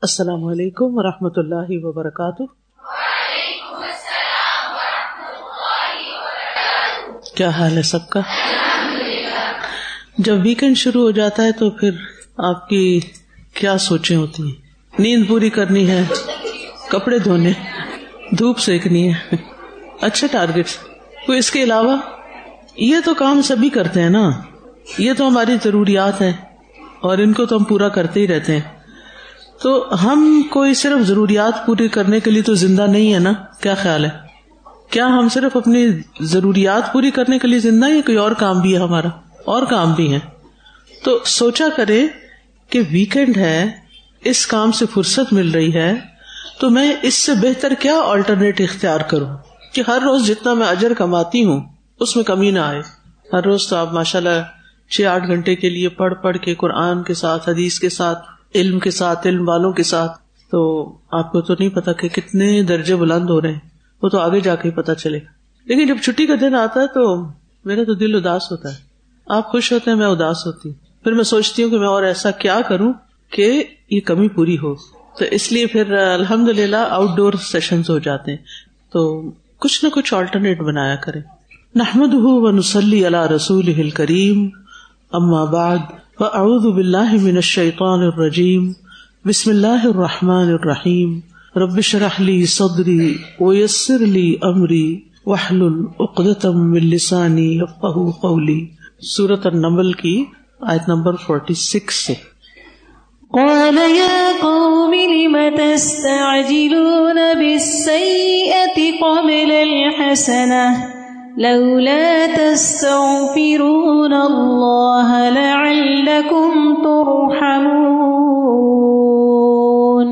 السلام علیکم ورحمۃ اللہ وبرکاتہ۔ وعلیکم السلام ورحمۃ اللہ وبرکاتہ۔ کیا حال ہے سب کا؟ الحمدللہ۔ جب ویکنڈ شروع ہو جاتا ہے تو پھر آپ کی کیا سوچیں ہوتی ہیں؟ نیند پوری کرنی ہے، کپڑے دھونے، دھوپ سیکنی ہے، اچھے ٹارگیٹس، کوئی اس کے علاوہ؟ یہ تو کام سبھی کرتے ہیں نا، یہ تو ہماری ضروریات ہیں اور ان کو تو ہم پورا کرتے ہی رہتے ہیں۔ تو ہم کوئی صرف ضروریات پوری کرنے کے لیے تو زندہ نہیں ہے نا؟ کیا خیال ہے؟ کیا ہم صرف اپنی ضروریات پوری کرنے کے لیے زندہ ہیں یا کوئی اور کام بھی ہے ہمارا؟ اور کام بھی ہیں۔ تو سوچا کرے کہ ویکنڈ ہے، اس کام سے فرصت مل رہی ہے، تو میں اس سے بہتر کیا آلٹرنیٹ اختیار کروں کہ ہر روز جتنا میں اجر کماتی ہوں اس میں کمی نہ آئے۔ ہر روز تو آپ ماشاءاللہ 6-8 گھنٹے کے لیے پڑھ کے قرآن کے ساتھ، حدیث کے ساتھ، علم کے ساتھ، علم والوں کے ساتھ، تو آپ کو تو نہیں پتا کہ کتنے درجے بلند ہو رہے ہیں، وہ تو آگے جا کے ہی پتا چلے گا۔ لیکن جب چھٹی کا دن آتا ہے تو میرا تو دل اداس ہوتا ہے، آپ خوش ہوتے ہیں، میں اداس ہوتی ہوں۔ پھر میں سوچتی ہوں کہ میں اور ایسا کیا کروں کہ یہ کمی پوری ہو، تو اس لیے پھر الحمدللہ آؤٹ ڈور سیشنز ہو جاتے ہیں۔ تو کچھ نہ کچھ آلٹرنیٹ بنایا کریں۔ نحمدہ ونصلی علی رسولہ الکریم، اما بعد، فاعوذ باللہ من الشیطان الرجیم، بسم اللہ الرحمن الرحیم، رب اشرح لی صدری ویسر لی امری واحلل عقدۃ من لسانی یفقہوا قولی۔ سورۃ النمل کی آیت نمبر 46 سے۔ قال یا قوم لم تستعجلون بالسیئۃ قبل الحسنہ لولا تستغفرون اللہ لعلکم ترحمون۔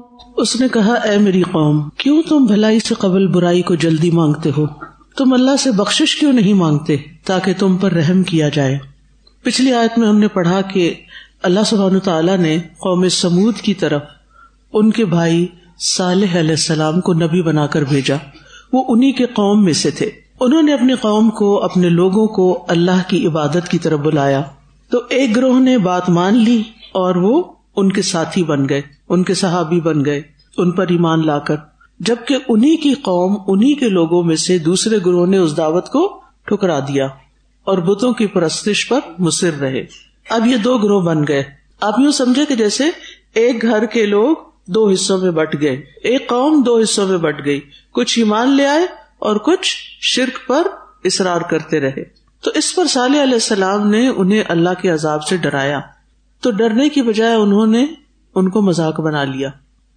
اس نے کہا، اے میری قوم، کیوں تم بھلائی سے قبل برائی کو جلدی مانگتے ہو؟ تم اللہ سے بخشش کیوں نہیں مانگتے تاکہ تم پر رحم کیا جائے؟ پچھلی آیت میں ہم نے پڑھا کہ اللہ سبحانہ تعالیٰ نے قوم سمود کی طرف ان کے بھائی صالح علیہ السلام کو نبی بنا کر بھیجا۔ وہ انہی کے قوم میں سے تھے۔ انہوں نے اپنی قوم کو، اپنے لوگوں کو اللہ کی عبادت کی طرف بلایا، تو ایک گروہ نے بات مان لی اور وہ ان کے ساتھی بن گئے، ان کے صحابی بن گئے ان پر ایمان لا کر، جبکہ انہی کی قوم، انہی کے لوگوں میں سے دوسرے گروہ نے اس دعوت کو ٹھکرا دیا اور بتوں کی پرستش پر مصر رہے۔ اب یہ 2 گروہ بن گئے۔ آپ یوں سمجھے کہ جیسے ایک گھر کے لوگ 2 حصوں میں بٹ گئے، ایک قوم 2 حصوں میں بٹ گئی، کچھ ایمان لے آئے اور کچھ شرک پر اصرار کرتے رہے۔ تو اس پر صالح علیہ السلام نے انہیں اللہ کے عذاب سے ڈرایا، تو ڈرنے کی بجائے انہوں نے ان کو مذاق بنا لیا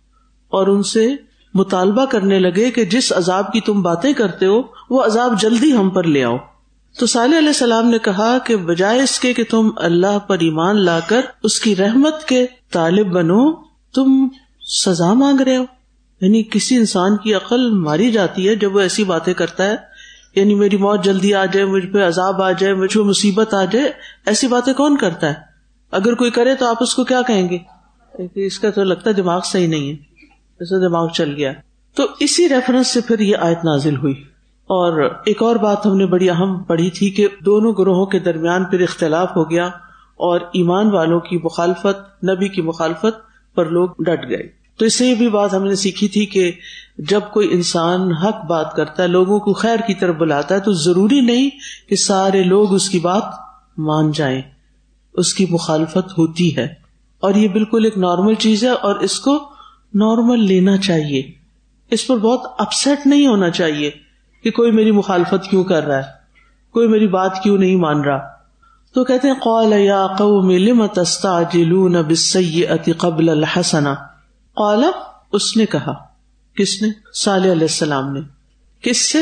اور ان سے مطالبہ کرنے لگے کہ جس عذاب کی تم باتیں کرتے ہو وہ عذاب جلدی ہم پر لے آؤ۔ تو صالح علیہ السلام نے کہا کہ بجائے اس کے کہ تم اللہ پر ایمان لا کر اس کی رحمت کے طالب بنو، تم سزا مانگ رہے ہو۔ یعنی کسی انسان کی عقل ماری جاتی ہے جب وہ ایسی باتیں کرتا ہے، یعنی میری موت جلدی آ جائے، مجھ پہ عذاب آ جائے، مجھ پہ مصیبت آ جائے، ایسی باتیں کون کرتا ہے؟ اگر کوئی کرے تو آپ اس کو کیا کہیں گے؟ اس کا تو لگتا ہے دماغ صحیح نہیں ہے، ایسا دماغ چل گیا۔ تو اسی ریفرنس سے پھر یہ آیت نازل ہوئی۔ اور ایک اور بات ہم نے بڑی اہم پڑھی تھی کہ دونوں گروہوں کے درمیان پھر اختلاف ہو گیا اور ایمان والوں کی مخالفت، نبی کی مخالفت پر لوگ ڈٹ گئے۔ تو اس سے یہ بھی بات ہم نے سیکھی تھی کہ جب کوئی انسان حق بات کرتا ہے، لوگوں کو خیر کی طرف بلاتا ہے، تو ضروری نہیں کہ سارے لوگ اس کی بات مان جائیں، اس کی مخالفت ہوتی ہے، اور یہ بالکل ایک نارمل چیز ہے اور اس کو نارمل لینا چاہیے۔ اس پر بہت اپسیٹ نہیں ہونا چاہیے کہ کوئی میری مخالفت کیوں کر رہا ہے، کوئی میری بات کیوں نہیں مان رہا۔ تو کہتے ہیں قال یا قوم لم تستعجلون بالسیئۃ قبل الحسنہ۔ قال، اس نے کہا، کس نے؟ صالح علیہ السلام نے۔ کس سے؟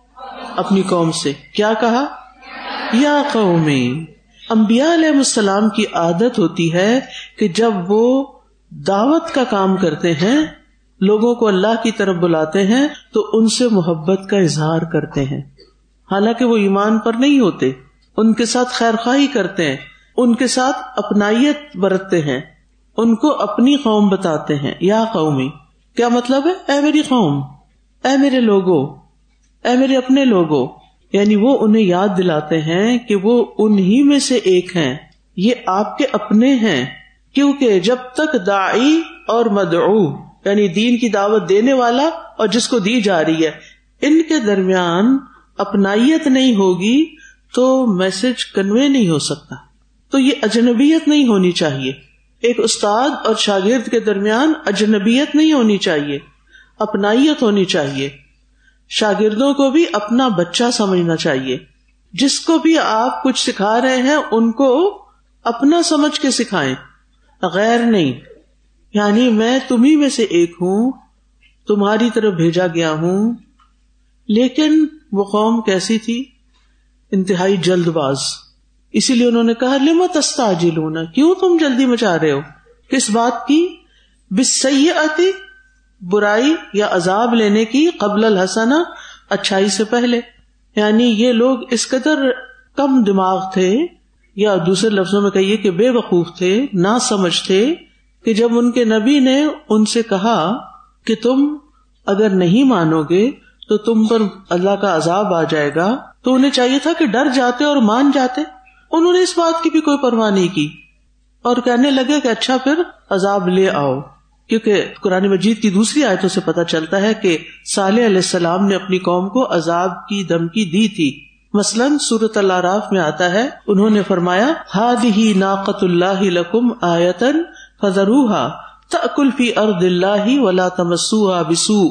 اپنی قوم سے۔ کیا کہا؟ یا قوم۔ انبیاء علیہ السلام کی عادت ہوتی ہے کہ جب وہ دعوت کا کام کرتے ہیں، لوگوں کو اللہ کی طرف بلاتے ہیں، تو ان سے محبت کا اظہار کرتے ہیں، حالانکہ وہ ایمان پر نہیں ہوتے، ان کے ساتھ خیر خواہی کرتے ہیں، ان کے ساتھ اپنائیت برتتے ہیں، ان کو اپنی قوم بتاتے ہیں۔ یا قومی کیا مطلب ہے؟ اے میری قوم، اے میرے لوگوں، اے میرے اپنے لوگوں، یعنی وہ انہیں یاد دلاتے ہیں کہ وہ انہی میں سے ایک ہیں، یہ آپ کے اپنے ہیں، کیونکہ جب تک داعی اور مدعو یعنی دین کی دعوت دینے والا اور جس کو دی جا رہی ہے ان کے درمیان اپنائیت نہیں ہوگی تو میسج کنوے نہیں ہو سکتا. تو یہ اجنبیت نہیں ہونی چاہیے. ایک استاد اور شاگرد کے درمیان اجنبیت نہیں ہونی چاہیے، اپنائیت ہونی چاہیے. شاگردوں کو بھی اپنا بچہ سمجھنا چاہیے. جس کو بھی آپ کچھ سکھا رہے ہیں ان کو اپنا سمجھ کے سکھائیں، غیر نہیں. یعنی میں تمہیں میں سے ایک ہوں، تمہاری طرف بھیجا گیا ہوں. لیکن وہ قوم کیسی تھی؟ انتہائی جلد باز. اسی لیے انہوں نے کہا لم تستعجلون، کیوں تم جلدی مچا رہے ہو؟ کس بات کی؟ بالسیئۃ، برائی یا عذاب لینے کی، قبل الحسنہ، اچھائی سے پہلے. یعنی یہ لوگ اس قدر کم دماغ تھے، یا دوسرے لفظوں میں کہیے کہ بے وقوف تھے، نہ سمجھ تھے، کہ جب ان کے نبی نے ان سے کہا کہ تم اگر نہیں مانو گے تو تم پر اللہ کا عذاب آ جائے گا، تو انہیں چاہیے تھا کہ ڈر جاتے اور مان جاتے. انہوں نے اس بات کی بھی کوئی پرواہ نہیں کی اور کہنے لگے کہ اچھا پھر عذاب لے آؤ. کیونکہ قرآن مجید کی دوسری آیتوں سے پتہ چلتا ہے کہ صالح علیہ السلام نے اپنی قوم کو عذاب کی دھمکی دی تھی. مثلاً سورۃ الاعراف میں آتا ہے انہوں نے فرمایا ہذہ ناقۃ اللہ لکم آیۃ فذروها تأکل فی ارض اللہ ولا تمسوها بسوء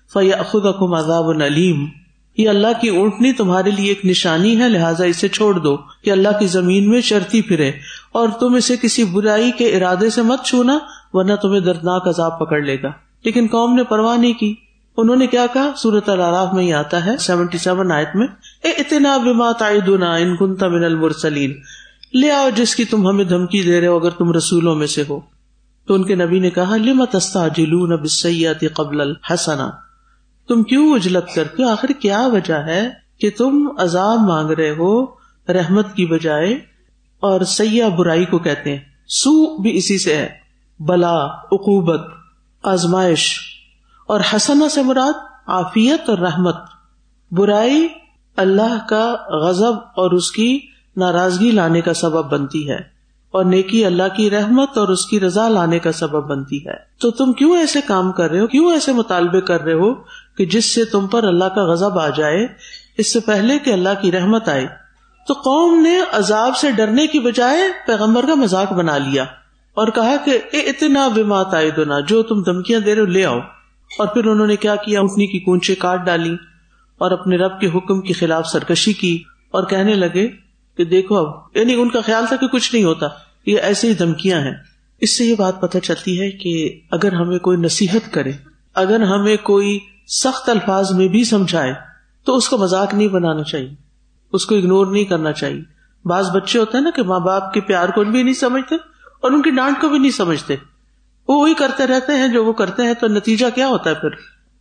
فیأخذکم عذاب علیم. یہ اللہ کی اونٹنی تمہارے لیے ایک نشانی ہے، لہٰذا اسے چھوڑ دو کہ اللہ کی زمین میں چرتی پھرے، اور تم اسے کسی برائی کے ارادے سے مت چھونا ورنہ تمہیں دردناک عذاب پکڑ لے گا. لیکن قوم نے پرواہ نہیں کی. انہوں نے کیا کہا؟ سورۃ الاعراف میں ہی آتا ہے 77 آیت میں ائتنا بما تعدنا ان کنت من المرسلین، لے آؤ جس کی تم ہمیں دھمکی دے رہے ہو اگر تم رسولوں میں سے ہو. تو ان کے نبی نے کہا لم تستعجلون بالسیئۃ قبل الحسنہ، تم کیوں اجلت کرتے ہو؟ آخر کیا وجہ ہے کہ تم عذاب مانگ رہے ہو رحمت کی بجائے؟ اور سیئہ برائی کو کہتے ہیں، سوء بھی اسی سے ہے، بلا، عقوبت، آزمائش. اور حسنہ سے مراد عافیت اور رحمت. برائی اللہ کا غضب اور اس کی ناراضگی لانے کا سبب بنتی ہے، اور نیکی اللہ کی رحمت اور اس کی رضا لانے کا سبب بنتی ہے. تو تم کیوں ایسے کام کر رہے ہو، کیوں ایسے مطالبے کر رہے ہو کہ جس سے تم پر اللہ کا غضب آ جائے اس سے پہلے کہ اللہ کی رحمت آئے؟ تو قوم نے عذاب سے ڈرنے کی بجائے پیغمبر کا مذاق بنا لیا اور کہا کہ ائتنا بما تعدنا، جو تم دھمکیاں دے رہے ہو لے آؤ. اور پھر انہوں نے کیا کیا؟ اونٹنی کی کونچیں کاٹ ڈالی اور اپنے رب کے حکم کے خلاف سرکشی کی اور کہنے لگے کہ دیکھو اب، یعنی ان کا خیال تھا کہ کچھ نہیں ہوتا، یہ ایسے ہی دھمکیاں ہیں. اس سے یہ بات پتہ چلتی ہے کہ اگر ہمیں کوئی نصیحت کرے، اگر ہمیں کوئی سخت الفاظ میں بھی سمجھائے تو اس کو مذاق نہیں بنانا چاہیے، اس کو اگنور نہیں کرنا چاہیے. بعض بچے ہوتے ہیں نا کہ ماں باپ کے پیار کو بھی نہیں سمجھتے اور ان کی ڈانٹ کو بھی نہیں سمجھتے، وہ وہی کرتے رہتے ہیں جو وہ کرتے ہیں. تو نتیجہ کیا ہوتا ہے؟ پھر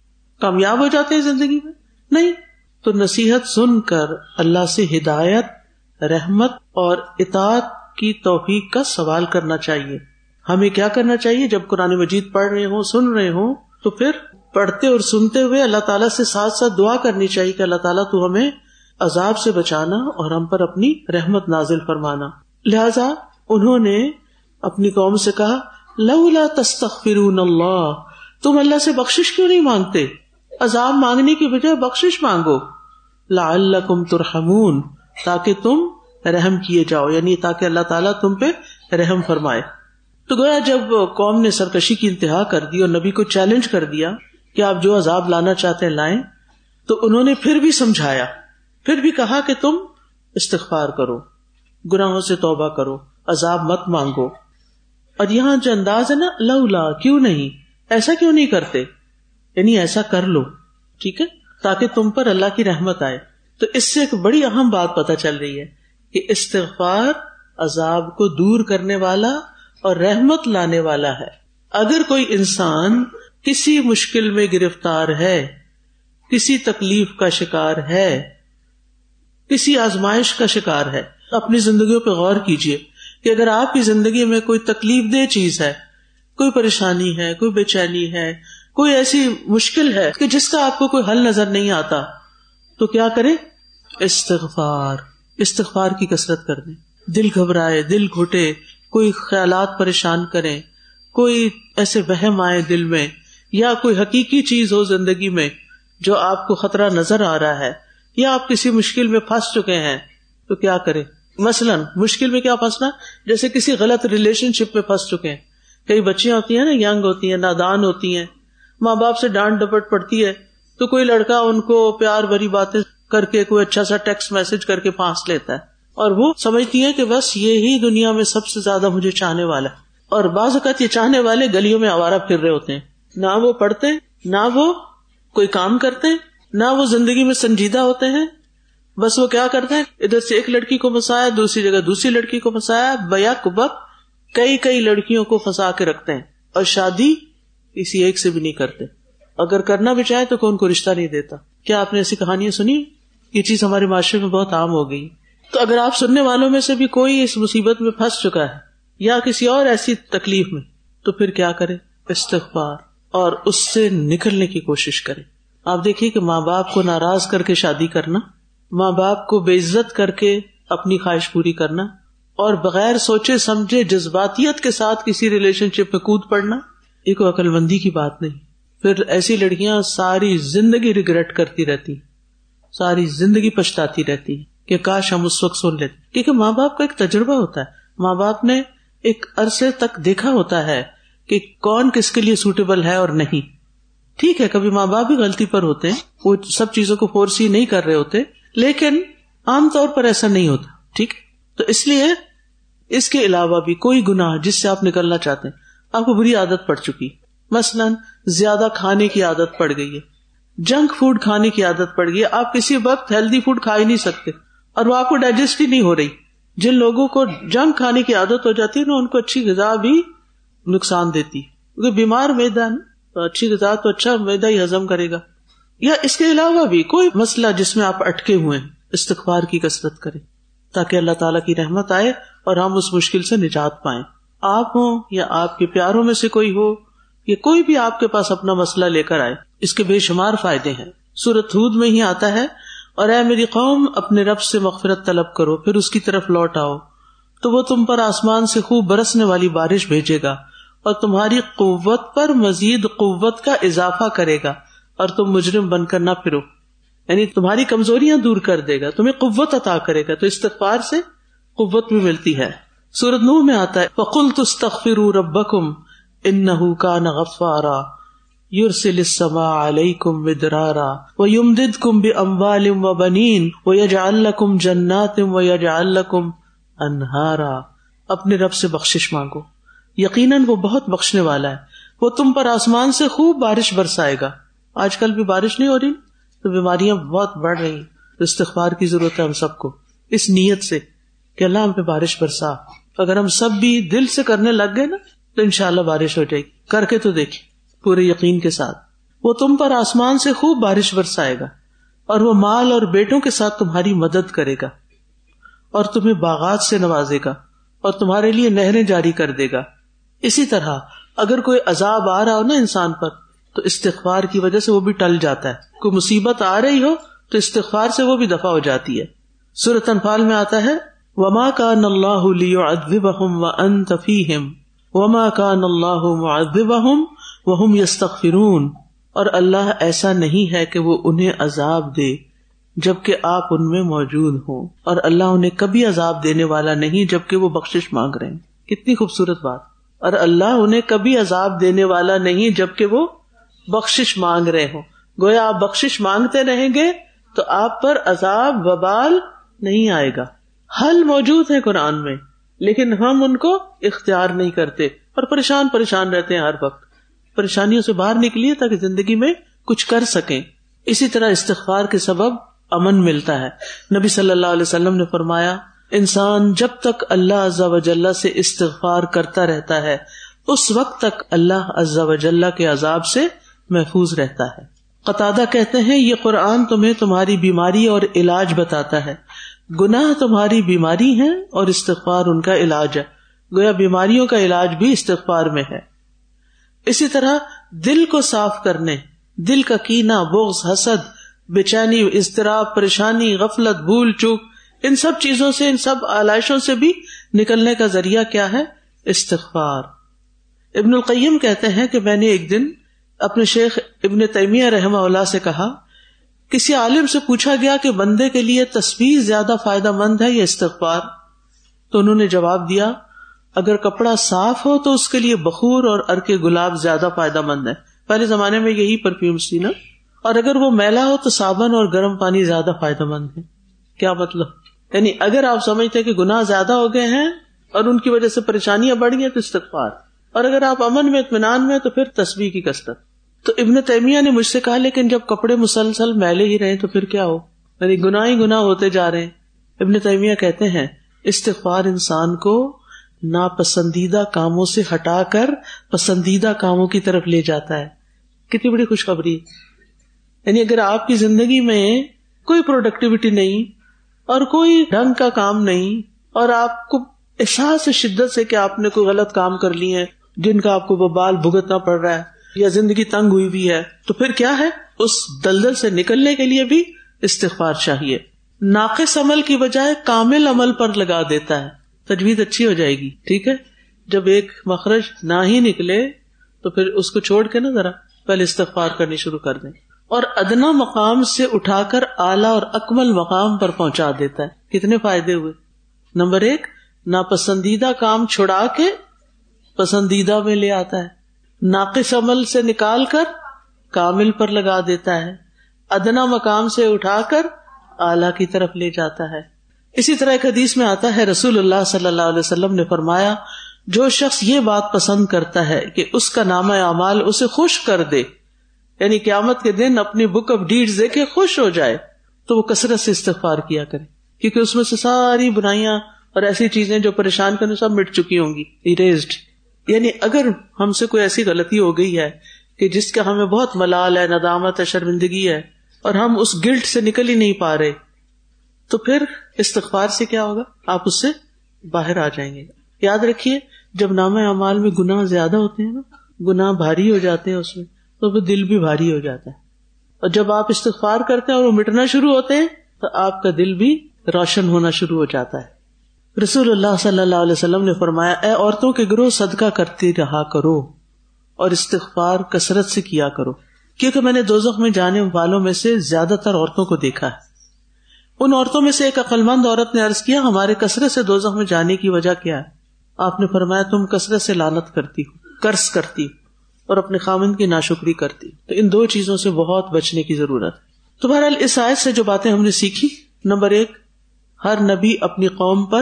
کامیاب ہو جاتے ہیں زندگی میں؟ نہیں. تو نصیحت سن کر اللہ سے ہدایت، رحمت اور اطاعت کی توفیق کا سوال کرنا چاہیے. ہمیں کیا کرنا چاہیے؟ جب قرآن مجید پڑھ رہے ہوں، سن رہے ہوں، تو پھر پڑھتے اور سنتے ہوئے اللہ تعالیٰ سے ساتھ ساتھ دعا کرنی چاہیے کہ اللہ تعالیٰ تو ہمیں عذاب سے بچانا اور ہم پر اپنی رحمت نازل فرمانا. لہذا انہوں نے اپنی قوم سے کہا لولا تستغفرون اللہ، تم اللہ سے بخشش کیوں نہیں مانگتے؟ عذاب مانگنے کی بجائے بخشش مانگو. لعلکم ترحمون، تاکہ تم رحم کیے جاؤ، یعنی تاکہ اللہ تعالیٰ تم پہ رحم فرمائے. تو گویا جب قوم نے سرکشی کی انتہا کر دی اور نبی کو چیلنج کر دیا کہ آپ جو عذاب لانا چاہتے ہیں لائیں، تو انہوں نے پھر بھی سمجھایا، پھر بھی کہا کہ تم استغفار کرو، گناہوں سے توبہ کرو، عذاب مت مانگو. اور یہاں جو انداز ہے نا، لولا، کیوں نہیں، ایسا کیوں نہیں کرتے، یعنی ایسا کر لو، ٹھیک ہے، تاکہ تم پر اللہ کی رحمت آئے. تو اس سے ایک بڑی اہم بات پتہ چل رہی ہے کہ استغفار عذاب کو دور کرنے والا اور رحمت لانے والا ہے. اگر کوئی انسان کسی مشکل میں گرفتار ہے، کسی تکلیف کا شکار ہے، کسی آزمائش کا شکار ہے، اپنی زندگیوں پہ غور کیجئے کہ اگر آپ کی زندگی میں کوئی تکلیف دہ چیز ہے، کوئی پریشانی ہے، کوئی بے چینی ہے، کوئی ایسی مشکل ہے کہ جس کا آپ کو کوئی حل نظر نہیں آتا، تو کیا کریں؟ استغفار کی کثرت کر دیں. دل گھبرائے، دل گھٹے، کوئی خیالات پریشان کریں، کوئی ایسے وہم آئے دل میں، یا کوئی حقیقی چیز ہو زندگی میں جو آپ کو خطرہ نظر آ رہا ہے، یا آپ کسی مشکل میں پھنس چکے ہیں، تو کیا کریں؟ مثلاً مشکل میں کیا پھنسنا؟ جیسے کسی غلط ریلیشن شپ میں پھنس چکے ہیں. کئی بچیاں ہوتی ہیں نا، ینگ ہوتی ہیں، نادان ہوتی ہیں، ماں باپ سے ڈانٹ ڈپٹ پڑتی ہے، تو کوئی لڑکا ان کو پیار بھری باتیں کر کے کوئی اچھا سا ٹیکسٹ میسج کر کے پھانس لیتا ہے، اور وہ سمجھتی ہیں کہ بس یہی دنیا میں سب سے زیادہ مجھے چاہنے والا ہے. اور بعض اوقات یہ چاہنے والے گلیوں میں آوارہ پھر رہے ہوتے ہیں، نہ وہ پڑھتے، نہ وہ کوئی کام کرتے، نہ وہ زندگی میں سنجیدہ ہوتے ہیں. بس وہ کیا کرتے ہیں، ادھر سے ایک لڑکی کو پھنسایا، دوسری جگہ دوسری لڑکی کو پھنسایا، بیک بک کئی لڑکیوں کو پھنسا کے رکھتے ہیں، اور شادی کسی ایک سے بھی نہیں کرتے. اگر کرنا بھی چاہے تو کوئی ان کو رشتہ نہیں دیتا. کیا آپ نے ایسی کہانیاں سنی؟ یہ چیز ہمارے معاشرے میں بہت عام ہو گئی. تو اگر آپ سننے والوں میں سے بھی کوئی اس مصیبت میں پھنس چکا ہے یا کسی اور ایسی تکلیف میں، تو پھر کیا کرے؟ استغفار اور اس سے نکلنے کی کوشش کرے. آپ دیکھیے کہ ماں باپ کو ناراض کر کے شادی کرنا، ماں باپ کو بے عزت کر کے اپنی خواہش پوری کرنا، اور بغیر سوچے سمجھے جذباتیت کے ساتھ کسی ریلیشن شپ میں کود پڑنا، یہ کوئی عقل مندی کی بات نہیں. پھر ایسی لڑکیاں ساری زندگی ریگریٹ کرتی رہتی، ساری زندگی پچھتاتی رہتی کہ کاش ہم اس وقت سن لیتے. کیونکہ ماں باپ کا ایک تجربہ ہوتا ہے، ماں باپ نے ایک عرصے تک دیکھا ہوتا ہے کہ کون کس کے لیے سوٹیبل ہے اور نہیں. ٹھیک ہے، کبھی ماں باپ بھی غلطی پر ہوتے ہیں، وہ سب چیزوں کو فورسی نہیں کر رہے ہوتے، لیکن عام طور پر ایسا نہیں ہوتا. ٹھیک، تو اس لیے اس کے علاوہ بھی کوئی گناہ جس سے آپ نکلنا چاہتے ہیں، آپ کو بری عادت پڑ چکی، مثلاً زیادہ کھانے کی عادت پڑ گئی ہے، جنک فوڈ کھانے کی عادت پڑ گئی ہے، آپ کسی وقت ہیلدی فوڈ کھا ہی نہیں سکتے اور وہ آپ کو ڈائجسٹ ہی نہیں ہو رہی. جن لوگوں کو جنک کھانے کی عادت ہو جاتی ہے نا، ان کو اچھی غذا بھی نقصان دیتی، کیونکہ بیمار معدہ تو اچھی غذا تو اچھا معدہ ہی ہضم کرے گا. یا اس کے علاوہ بھی کوئی مسئلہ جس میں آپ اٹکے ہوئے ہیں، استغفار کی کثرت کریں تاکہ اللہ تعالیٰ کی رحمت آئے اور ہم اس مشکل سے نجات پائیں. آپ ہوں یا آپ کے پیاروں میں سے کوئی ہو، یا کوئی بھی آپ کے پاس اپنا مسئلہ لے کر آئے، اس کے بے شمار فائدے ہیں. سورۃ ہود میں ہی آتا ہے، اور اے میری قوم اپنے رب سے مغفرت طلب کرو، پھر اس کی طرف لوٹ آؤ تو وہ تم پر آسمان سے خوب برسنے والی بارش بھیجے گا اور تمہاری قوت پر مزید قوت کا اضافہ کرے گا، اور تم مجرم بن کر نہ پھرو. یعنی تمہاری کمزوریاں دور کر دے گا، تمہیں قوت عطا کرے گا. تو استغفار سے قوت بھی ملتی ہے. سورۃ نوح میں آتا ہے، فَقُلْتُ اسْتَغْفِرُوا رَبَّكُمْ إِنَّهُ كَانَ غَفَّارًا يُرْسِلِ السَّمَاءَ عَلَيْكُمْ مِدْرَارًا وَيُمْدِدْكُمْ بِأَمْوَالٍ وَبَنِينَ وَيَجْعَلْ لَكُمْ جَنَّاتٍ وَيَجْعَلْ لَكُمْ أَنْهَارًا. اپنے رب سے بخشش مانگو، یقیناً وہ بہت بخشنے والا ہے، وہ تم پر آسمان سے خوب بارش برسائے گا. آج کل بھی بارش نہیں ہو رہی تو بیماریاں بہت بڑھ رہی، تو استغفار کی ضرورت ہے ہم سب کو، اس نیت سے کہ اللہ ہم پہ بارش برسا. اگر ہم سب بھی دل سے کرنے لگ گئے نا تو انشاءاللہ بارش ہو جائے گی. کر کے تو دیکھیں پورے یقین کے ساتھ. وہ تم پر آسمان سے خوب بارش برسائے گا، اور وہ مال اور بیٹوں کے ساتھ تمہاری مدد کرے گا، اور تمہیں باغات سے نوازے گا، اور تمہارے لیے نہریں جاری کر دے گا. اسی طرح اگر کوئی عذاب آ رہا ہو نا انسان پر، تو استغفار کی وجہ سے وہ بھی ٹل جاتا ہے. کوئی مصیبت آ رہی ہو تو استغفار سے وہ بھی دفع ہو جاتی ہے. سورۃ انفال میں آتا ہے، وَمَا كَانَ اللَّهُ لِيُعَذِّبَهُمْ وَأَنْتَ فِيهِمْ وَمَا كَانَ اللَّهُ مُعَذِّبَهُمْ وَهُمْ يَسْتَغْفِرُونَ. اور اللہ ایسا نہیں ہے کہ وہ انہیں عذاب دے جبکہ آپ ان میں موجود ہوں، اور اللہ انہیں کبھی عذاب دینے والا نہیں جبکہ وہ بخشش مانگ رہے ہیں. کتنی خوبصورت بات. اور اللہ انہیں کبھی عذاب دینے والا نہیں جبکہ وہ بخشش مانگ رہے ہوں. گویا آپ بخشش مانگتے رہیں گے تو آپ پر عذاب وبال نہیں آئے گا. حل موجود ہے قرآن میں، لیکن ہم ان کو اختیار نہیں کرتے اور پریشان رہتے ہیں. ہر وقت پریشانیوں سے باہر نکلیے تاکہ زندگی میں کچھ کر سکیں. اسی طرح استغفار کے سبب امن ملتا ہے. نبی صلی اللہ علیہ وسلم نے فرمایا، انسان جب تک اللہ عز و جل سے استغفار کرتا رہتا ہے اس وقت تک اللہ عز و جل کے عذاب سے محفوظ رہتا ہے. قتادہ کہتے ہیں، یہ قرآن تمہیں تمہاری بیماری اور علاج بتاتا ہے. گناہ تمہاری بیماری ہیں اور استغفار ان کا علاج ہے. گویا بیماریوں کا علاج بھی استغفار میں ہے. اسی طرح دل کو صاف کرنے، دل کا کینہ، بغض، حسد، بے-چینی، اضطراب، پریشانی، غفلت، بھول چوک، ان سب چیزوں سے، ان سب آلائشوں سے بھی نکلنے کا ذریعہ کیا ہے؟ استغفار. ابن القیم کہتے ہیں کہ میں نے ایک دن اپنے شیخ ابن تیمیہ رحمہ اللہ سے کہا، کسی عالم سے پوچھا گیا کہ بندے کے لیے تسبیح زیادہ فائدہ مند ہے یا استغفار؟ تو انہوں نے جواب دیا، اگر کپڑا صاف ہو تو اس کے لیے بخور اور عرق گلاب زیادہ فائدہ مند ہے. پہلے زمانے میں یہی پرفیومز تھی نا. اور اگر وہ میلا ہو تو صابن اور گرم پانی زیادہ فائدہ مند ہے. کیا مطلب؟ یعنی اگر آپ سمجھتے کہ گناہ زیادہ ہو گئے ہیں اور ان کی وجہ سے پریشانیاں بڑھ گئی تو استغفار، اور اگر آپ امن میں اطمینان میں تو پھر تسبیح کی کثرت. تو ابن تیمیہ نے مجھ سے کہا لیکن جب کپڑے مسلسل میلے ہی رہے تو پھر کیا ہو، یعنی گناہ ہی گناہ ہوتے جا رہے ہیں. ابن تیمیہ کہتے ہیں استغفار انسان کو ناپسندیدہ کاموں سے ہٹا کر پسندیدہ کاموں کی طرف لے جاتا ہے. کتنی بڑی خوشخبری. یعنی اگر آپ کی زندگی میں کوئی پروڈکٹیوٹی نہیں اور کوئی ڈھنگ کا کام نہیں اور آپ کو احساس شدت سے کہ آپ نے کوئی غلط کام کر لی ہے جن کا آپ کو وبال بھگتنا پڑ رہا ہے یا زندگی تنگ ہوئی بھی ہے، تو پھر کیا ہے، اس دلدل سے نکلنے کے لیے بھی استغفار چاہیے. ناقص عمل کی بجائے کامل عمل پر لگا دیتا ہے. تجوید اچھی ہو جائے گی. ٹھیک ہے، جب ایک مخرج نہ ہی نکلے تو پھر اس کو چھوڑ کے نا ذرا پہلے استغفار کرنی شروع کر دیں. اور ادنا مقام سے اٹھا کر اعلیٰ اور اکمل مقام پر پہنچا دیتا ہے. کتنے فائدے ہوئے. نمبر 1، ناپسندیدہ کام چھڑا کے پسندیدہ میں لے آتا ہے. ناقص عمل سے نکال کر کامل پر لگا دیتا ہے. ادنا مقام سے اٹھا کر اعلیٰ کی طرف لے جاتا ہے. اسی طرح ایک حدیث میں آتا ہے، رسول اللہ صلی اللہ علیہ وسلم نے فرمایا، جو شخص یہ بات پسند کرتا ہے کہ اس کا نامہ اعمال اسے خوش کر دے، یعنی قیامت کے دن اپنی بک آف ڈیڈز دیکھ کے خوش ہو جائے، تو وہ کثرت سے استغفار کیا کرے، کیونکہ اس میں سے ساری برائیاں اور ایسی چیزیں جو پریشان کرنے سب مٹ چکی ہوں گی، اریزڈ. یعنی اگر ہم سے کوئی ایسی غلطی ہو گئی ہے کہ جس کا ہمیں بہت ملال ہے، ندامت ہے، شرمندگی ہے، اور ہم اس گلٹ سے نکل ہی نہیں پا رہے، تو پھر استغفار سے کیا ہوگا، آپ اس سے باہر آ جائیں گے. یاد رکھیے، جب نامہ اعمال میں گناہ زیادہ ہوتے ہیں نا، گناہ بھاری ہو جاتے ہیں اس میں، تو وہ دل بھی بھاری ہو جاتا ہے. اور جب آپ استغفار کرتے ہیں اور وہ مٹنا شروع ہوتے ہیں تو آپ کا دل بھی روشن ہونا شروع ہو جاتا ہے. رسول اللہ صلی اللہ علیہ وسلم نے فرمایا، اے عورتوں کے گروہ، صدقہ کرتے رہا کرو اور استغفار کثرت سے کیا کرو، کیونکہ میں نے دوزخ میں جانے والوں میں سے زیادہ تر عورتوں کو دیکھا ہے. ان عورتوں میں سے ایک عقلمند عورت نے عرض کیا، ہمارے کثرت سے دوزخ میں جانے کی وجہ کیا ہے؟ آپ نے فرمایا، تم کثرت سے لعنت کرتی ہو، قرض کرتی اور اپنے خاوند کی ناشکری کرتی. تو ان 2 چیزوں سے بہت بچنے کی ضرورت ہے. تو بہرحال اس آیت سے جو باتیں ہم نے سیکھی، نمبر 1، ہر نبی اپنی قوم پر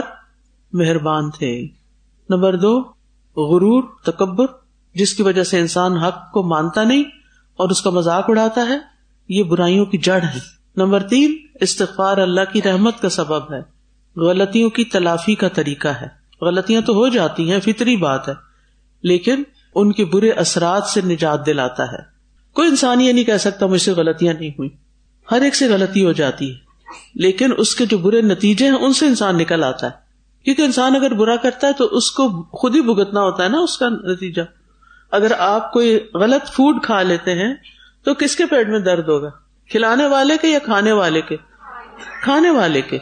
مہربان تھے. نمبر 2، غرور، تکبر، جس کی وجہ سے انسان حق کو مانتا نہیں اور اس کا مذاق اڑاتا ہے، یہ برائیوں کی جڑ ہے. نمبر 3، استغفار اللہ کی رحمت کا سبب ہے، غلطیوں کی تلافی کا طریقہ ہے. غلطیاں تو ہو جاتی ہیں، فطری بات ہے، لیکن ان کے برے اثرات سے نجات دلاتا ہے. کوئی انسان یہ نہیں کہہ سکتا مجھ سے غلطیاں نہیں ہوئی، ہر ایک سے غلطی ہو جاتی ہے، لیکن اس کے جو برے نتیجے ہیں ان سے انسان نکل آتا ہے. کیونکہ انسان اگر برا کرتا ہے تو اس کو خود ہی بھگتنا ہوتا ہے نا اس کا نتیجہ. اگر آپ کوئی غلط فوڈ کھا لیتے ہیں تو کس کے پیٹ میں درد ہوگا، کھلانے والے کے یا کھانے والے کے؟ کھانے والے کے.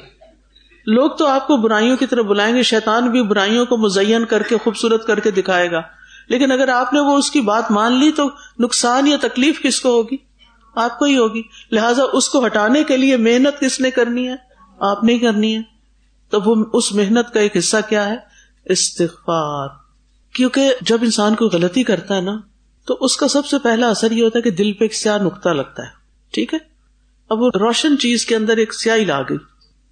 لوگ تو آپ کو برائیوں کی طرف بلائیں گے، شیطان بھی برائیوں کو مزین کر کے خوبصورت کر کے دکھائے گا، لیکن اگر آپ نے وہ اس کی بات مان لی تو نقصان یا تکلیف کس کو ہوگی؟ آپ کو ہی ہوگی. لہٰذا اس کو ہٹانے کے لیے محنت کس نے کرنی ہے؟ آپ نے کرنی ہے. تو وہ اس محنت کا ایک حصہ کیا ہے؟ استغفار. کیونکہ جب انسان کو غلطی کرتا ہے نا تو اس کا سب سے پہلا اثر یہ ہوتا ہے کہ دل پہ ایک سیاہ نقطہ لگتا ہے. ٹھیک ہے، اب وہ روشن چیز کے اندر ایک سیاہی لا گئی،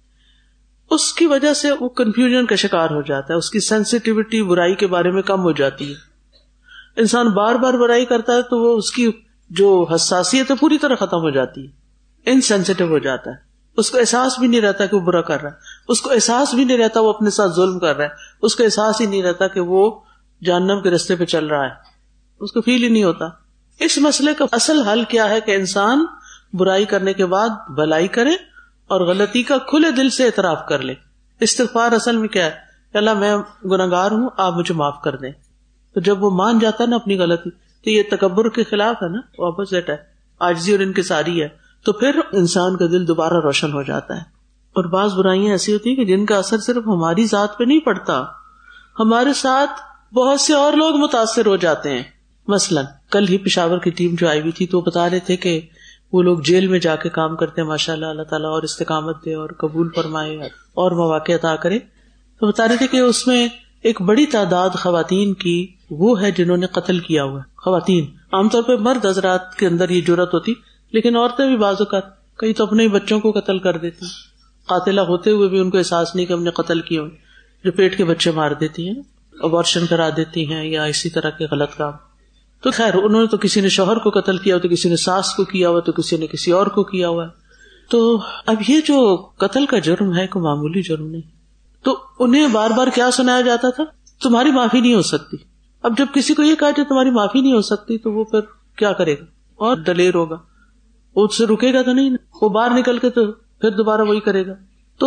اس کی وجہ سے وہ کنفیوژن کا شکار ہو جاتا ہے، اس کی سینسیٹیوٹی برائی کے بارے میں کم ہو جاتی ہے. انسان بار بار برائی کرتا ہے تو وہ اس کی جو حساسیت ہے پوری طرح ختم ہو جاتی ہے، انسینسیٹیو ہو جاتا ہے. اس کو احساس بھی نہیں رہتا کہ وہ برا کر رہا ہے، اس کو احساس بھی نہیں رہتا وہ اپنے ساتھ ظلم کر رہا ہے، اس کو احساس ہی نہیں رہتا کہ وہ جہنم کے راستے پہ چل رہا ہے، اس کو فیل ہی نہیں ہوتا. اس مسئلے کا اصل حل کیا ہے کہ انسان برائی کرنے کے بعد بھلائی کرے اور غلطی کا کھلے دل سے اعتراف کر لے. استغفار اصل میں کیا ہے؟ کہ اللہ میں گناہگار ہوں، آپ مجھے معاف کر دیں. تو جب وہ مان جاتا ہے نا اپنی غلطی، تو یہ تکبر کے خلاف ہے نا، اپوزٹ ہے، عاجزی اور انکساری ہے. تو پھر انسان کا دل دوبارہ روشن ہو جاتا ہے. اور بعض برائیاں ایسی ہوتی ہیں کہ جن کا اثر صرف ہماری ذات پہ نہیں پڑتا، ہمارے ساتھ بہت سے اور لوگ متاثر ہو جاتے ہیں. مثلاً کل ہی پشاور کی ٹیم جو آئی ہوئی تھی تو وہ بتا رہے تھے کہ وہ لوگ جیل میں جا کے کام کرتے ہیں, ماشاءاللہ اللہ تعالیٰ اور استقامت دے اور قبول فرمائے اور مواقع عطا کرے. تو بتا رہے تھے کہ اس میں ایک بڑی تعداد خواتین کی وہ ہے جنہوں نے قتل کیا ہوا ہے. خواتین, عام طور پہ مرد حضرات کے اندر یہ جرات ہوتی, لیکن عورتیں بھی بعض اوقات کئی تو اپنے بچوں کو قتل کر دیتی, قاتلہ ہوتے ہوئے بھی ان کو احساس نہیں کہ ہم نے قتل کیا, جو پیٹ کے بچے مار دیتی ہیں, ابارشن کرا دیتی ہیں یا اسی طرح کے غلط کام. تو خیر انہوں نے تو کسی نے شوہر کو قتل کیا ہوا, تو کسی نے ساس کو کیا ہوا, تو کسی نے کسی اور کو کیا ہوا. تو اب یہ جو قتل کا جرم ہے کوئی معمولی جرم نہیں. تو انہیں بار بار کیا سنایا جاتا تھا, تمہاری معافی نہیں ہو سکتی. اب جب کسی کو یہ کہا کہ تمہاری معافی نہیں ہو سکتی تو وہ پھر کیا کرے گا, اور دلیر ہوگا, وہ اس سے رکے گا تو نہیں, وہ باہر نکل کے تو پھر دوبارہ وہی کرے گا. تو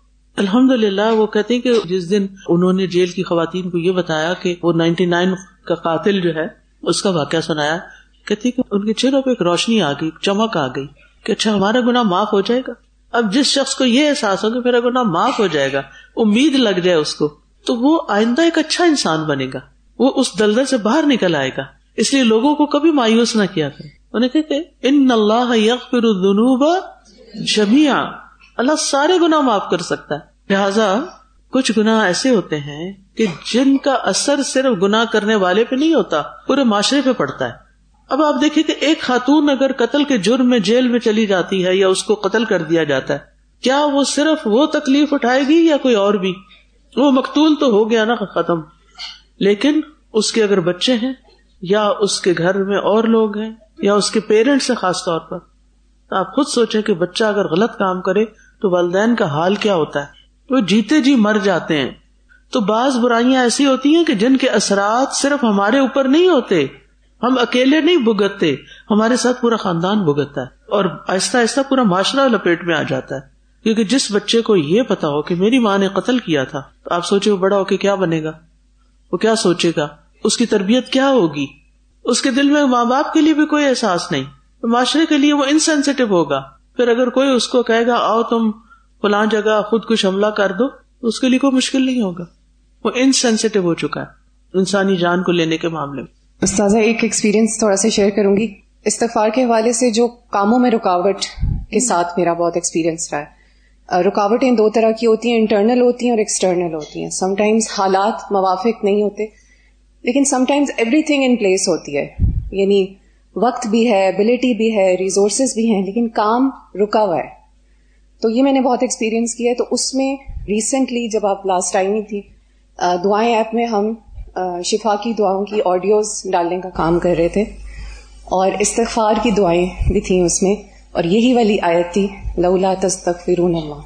الحمدللہ وہ کہتے ہیں کہ جس دن انہوں نے جیل کی خواتین کو یہ بتایا کہ وہ 99 کا قاتل جو ہے اس کا واقعہ سنایا, کہتے کہ ان کے چہروں پہ ایک روشنی آ گئی, چمک آ گئی کہ اچھا ہمارا گناہ معاف ہو جائے گا. اب جس شخص کو یہ احساس ہو کہ میرا گناہ معاف ہو جائے گا, امید لگ جائے اس کو, تو وہ آئندہ ایک اچھا انسان بنے گا, وہ اس دلدل سے باہر نکل آئے گا. اس لیے لوگوں کو کبھی مایوس نہ کیا کرے. انہیں کہتے ان اللہ یغفر الذنوب جميعا, اللہ سارے گناہ معاف کر سکتا ہے. لہذا کچھ گناہ ایسے ہوتے ہیں کہ جن کا اثر صرف گناہ کرنے والے پہ نہیں ہوتا, پورے معاشرے پہ پڑتا ہے. اب آپ دیکھیں کہ ایک خاتون اگر قتل کے جرم میں جیل میں چلی جاتی ہے یا اس کو قتل کر دیا جاتا ہے, کیا وہ صرف وہ تکلیف اٹھائے گی یا کوئی اور بھی؟ وہ مقتول تو ہو گیا نا, ختم. لیکن اس کے اگر بچے ہیں یا اس کے گھر میں اور لوگ ہیں یا اس کے پیرنٹس ہیں خاص طور پر, تو آپ خود سوچیں کہ بچہ اگر غلط کام کرے تو والدین کا حال کیا ہوتا ہے, وہ جیتے جی مر جاتے ہیں. تو بعض برائیاں ایسی ہوتی ہیں کہ جن کے اثرات صرف ہمارے اوپر نہیں ہوتے, ہم اکیلے نہیں بھگتتے, ہمارے ساتھ پورا خاندان بھگتتا ہے, اور آہستہ آہستہ پورا معاشرہ لپیٹ میں آ جاتا ہے. کیونکہ جس بچے کو یہ پتا ہو کہ میری ماں نے قتل کیا تھا, تو آپ سوچے وہ بڑا ہو کے کیا بنے گا, وہ کیا سوچے گا, اس کی تربیت کیا ہوگی, اس کے دل میں ماں باپ کے لیے بھی کوئی احساس نہیں, معاشرے کے لیے وہ انسینسیٹیو ہوگا. پھر اگر کوئی اس کو کہے گا آؤ تم فلاں جگہ خود کچھ حملہ کر دو, اس کے لیے کوئی مشکل نہیں ہوگا, وہ انسینسیٹیو ہو چکا ہے انسانی جان کو لینے کے معاملے میں. استاذہ ایک ایکسپیرینس تھوڑا سا شیئر کروں گی استغفار کے حوالے سے. جو کاموں میں رکاوٹ کے ساتھ میرا بہت ایکسپیرینس رہا ہے. رکاوٹیں دو طرح کی ہوتی ہیں, انٹرنل ہوتی ہیں اور ایکسٹرنل ہوتی ہیں. سم ٹائمز حالات موافق نہیں ہوتے, لیکن sometimes everything in place ہوتی ہے, یعنی وقت بھی ہے, ایبلٹی بھی ہے, ریسورسز بھی ہیں, لیکن کام رکا ہوا ہے. تو یہ میں نے بہت ایکسپیرینس کیا ہے. تو اس میں ریسنٹلی جب آپ لاسٹ ٹائم ہی تھی, دعائیں ایپ میں ہم شفا کی دعاؤں کی آڈیوز ڈالنے کا کام کر رہے تھے, اور استغفار کی دعائیں بھی تھیں اس میں, اور یہی والی آیت تھی لولا تستغفرون اللہ.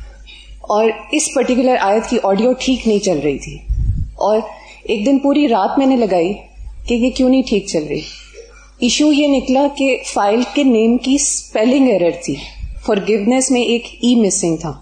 اور اس پرٹیکولر آیت کی آڈیو ٹھیک نہیں چل رہی تھی, اور ایک دن پوری رات میں نے لگائی کہ یہ کیوں نہیں ٹھیک چل رہی. ایشو یہ نکلا کہ فائل کے نیم کی اسپیلنگ ایرر تھی, فارگیونیس میں ایک ای مسنگ تھا,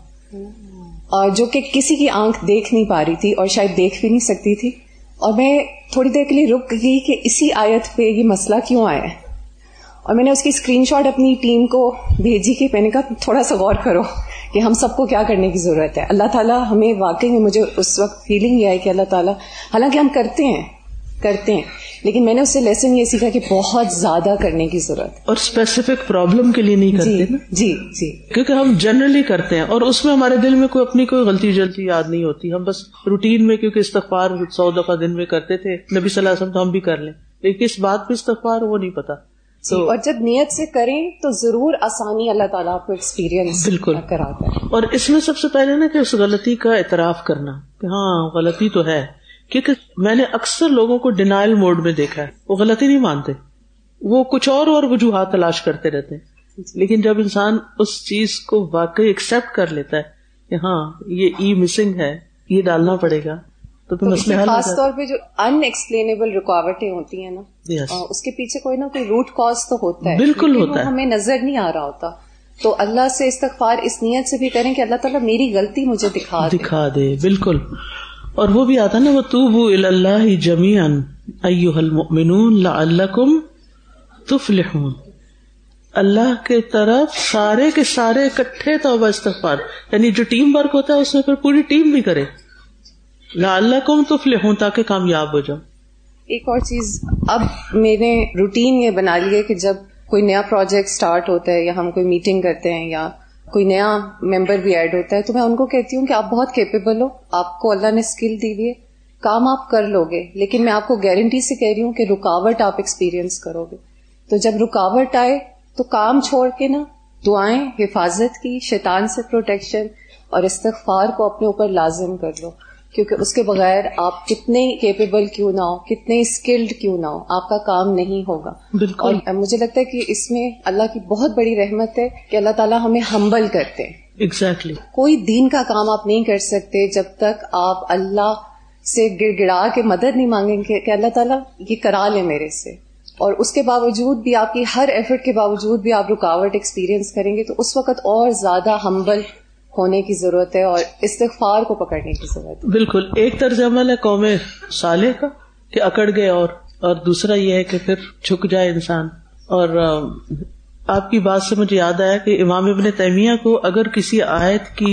اور جو کہ کسی کی آنکھ دیکھ نہیں پا رہی تھی اور شاید دیکھ بھی نہیں سکتی تھی. اور میں تھوڑی دیر کے لیے رک گئی کہ اسی آیت پہ یہ مسئلہ کیوں آیا ہے, اور میں نے اس کی اسکرین شاٹ اپنی ٹیم کو بھیجی کہ میں نے کہا تھوڑا سا غور کرو کہ ہم سب کو کیا کرنے کی ضرورت ہے. اللہ تعالیٰ ہمیں واقعی میں, مجھے اس وقت فیلنگ یہ آئی کہ اللہ تعالیٰ, حالانکہ ہم کرتے ہیں, لیکن میں نے اس سے لیسن یہ سیکھا کہ بہت زیادہ کرنے کی ضرورت ہے, اور اسپیسیفک پرابلم کے لیے نہیں کرتے نا. جی کیونکہ ہم جنرلی کرتے ہیں, اور اس میں ہمارے دل میں کوئی اپنی کوئی غلطی جلتی یاد نہیں ہوتی. ہم بس روٹین میں, کیونکہ استغفار 100 دفعہ دن میں کرتے تھے نبی صلی اللہ علیہ وسلم, تو ہم بھی کر لیں, لیکن کس بات پہ استغفار وہ نہیں پتا. اور جب نیت سے کریں تو ضرور آسانی اللہ تعالیٰ آپ کو ایکسپیرینس بالکل کراتا ہے. اور اس میں سب سے پہلے نا کہ اس غلطی کا اعتراف کرنا کہ ہاں غلطی تو ہے. کیونکہ میں نے اکثر لوگوں کو ڈینائل موڈ میں دیکھا ہے, وہ غلطی نہیں مانتے, وہ کچھ اور وجوہات تلاش کرتے رہتے ہیں. لیکن جب انسان اس چیز کو واقعی ایکسپٹ کر لیتا ہے کہ ہاں یہ ای مسنگ ہے, یہ ڈالنا پڑے گا, تو پھر مسئلہ حل. خاص طور پہ جو ان ایکسپلینیبل رکاوٹیں ہوتی ہیں نا, اس کے پیچھے کوئی نہ کوئی روٹ کاز تو ہوتا ہے, بالکل ہوتا ہے, ہمیں نظر نہیں آ رہا ہوتا. تو اللہ سے استغفار اس نیت سے بھی کریں کہ اللہ تعالیٰ میری غلطی مجھے دکھا دے. بالکل. اور وہ بھی آتا نا وَتُوبُوا إِلَى اللَّهِ جَمِيعًا أَيُّهَا الْمُؤْمِنُونَ لَعَلَّكُمْ تُفْلِحُونَ. اللہ کے طرف سارے کے سارے اکٹھے توبہ استغفار, یعنی جو ٹیم ورک ہوتا ہے اس میں پھر پوری ٹیم بھی کرے. لعلکم تفلحون، تاکہ کامیاب ہو جاؤ. ایک اور چیز اب میں نے روٹین یہ بنا لی ہے کہ جب کوئی نیا پروجیکٹ سٹارٹ ہوتا ہے یا ہم کوئی میٹنگ کرتے ہیں یا کوئی نیا ممبر بھی ایڈ ہوتا ہے تو میں ان کو کہتی ہوں کہ آپ بہت کیپیبل ہو، آپ کو اللہ نے اسکل دی ہوئی ہے، کام آپ کر لو گے، لیکن میں آپ کو گارنٹی سے کہہ رہی ہوں کہ رکاوٹ آپ ایکسپیرینس کرو گے. تو جب رکاوٹ آئے تو کام چھوڑ کے نا دعائیں، حفاظت کی، شیطان سے پروٹیکشن اور استغفار کو اپنے اوپر لازم کر لو، کیونکہ اس کے بغیر آپ کتنے کیپیبل کیوں نہ ہو، کتنے اسکلڈ کیوں نہ ہو، آپ کا کام نہیں ہوگا. بالکل. اور مجھے لگتا ہے کہ اس میں اللہ کی بہت بڑی رحمت ہے کہ اللہ تعالیٰ ہمیں ہمبل کرتے ہیں. ایگزیکٹلی. کوئی دین کا کام آپ نہیں کر سکتے جب تک آپ اللہ سے گڑ گڑا کے مدد نہیں مانگیں گے کہ اللہ تعالیٰ یہ کرا لے میرے سے، اور اس کے باوجود بھی آپ کی ہر ایفرٹ کے باوجود بھی آپ رکاوٹ ایکسپیرینس کریں گے تو اس وقت اور زیادہ ہمبل ہونے کی ضرورت ہے اور استغفار کو پکڑنے کی ضرورت ہے. بالکل. ایک طرز عمل ہے قوم صالح کا کہ اکڑ گئے، اور دوسرا یہ ہے کہ پھر جھک جائے انسان. اور آپ کی بات سے مجھے یاد آیا کہ امام ابن تیمیہ کو اگر کسی آیت کی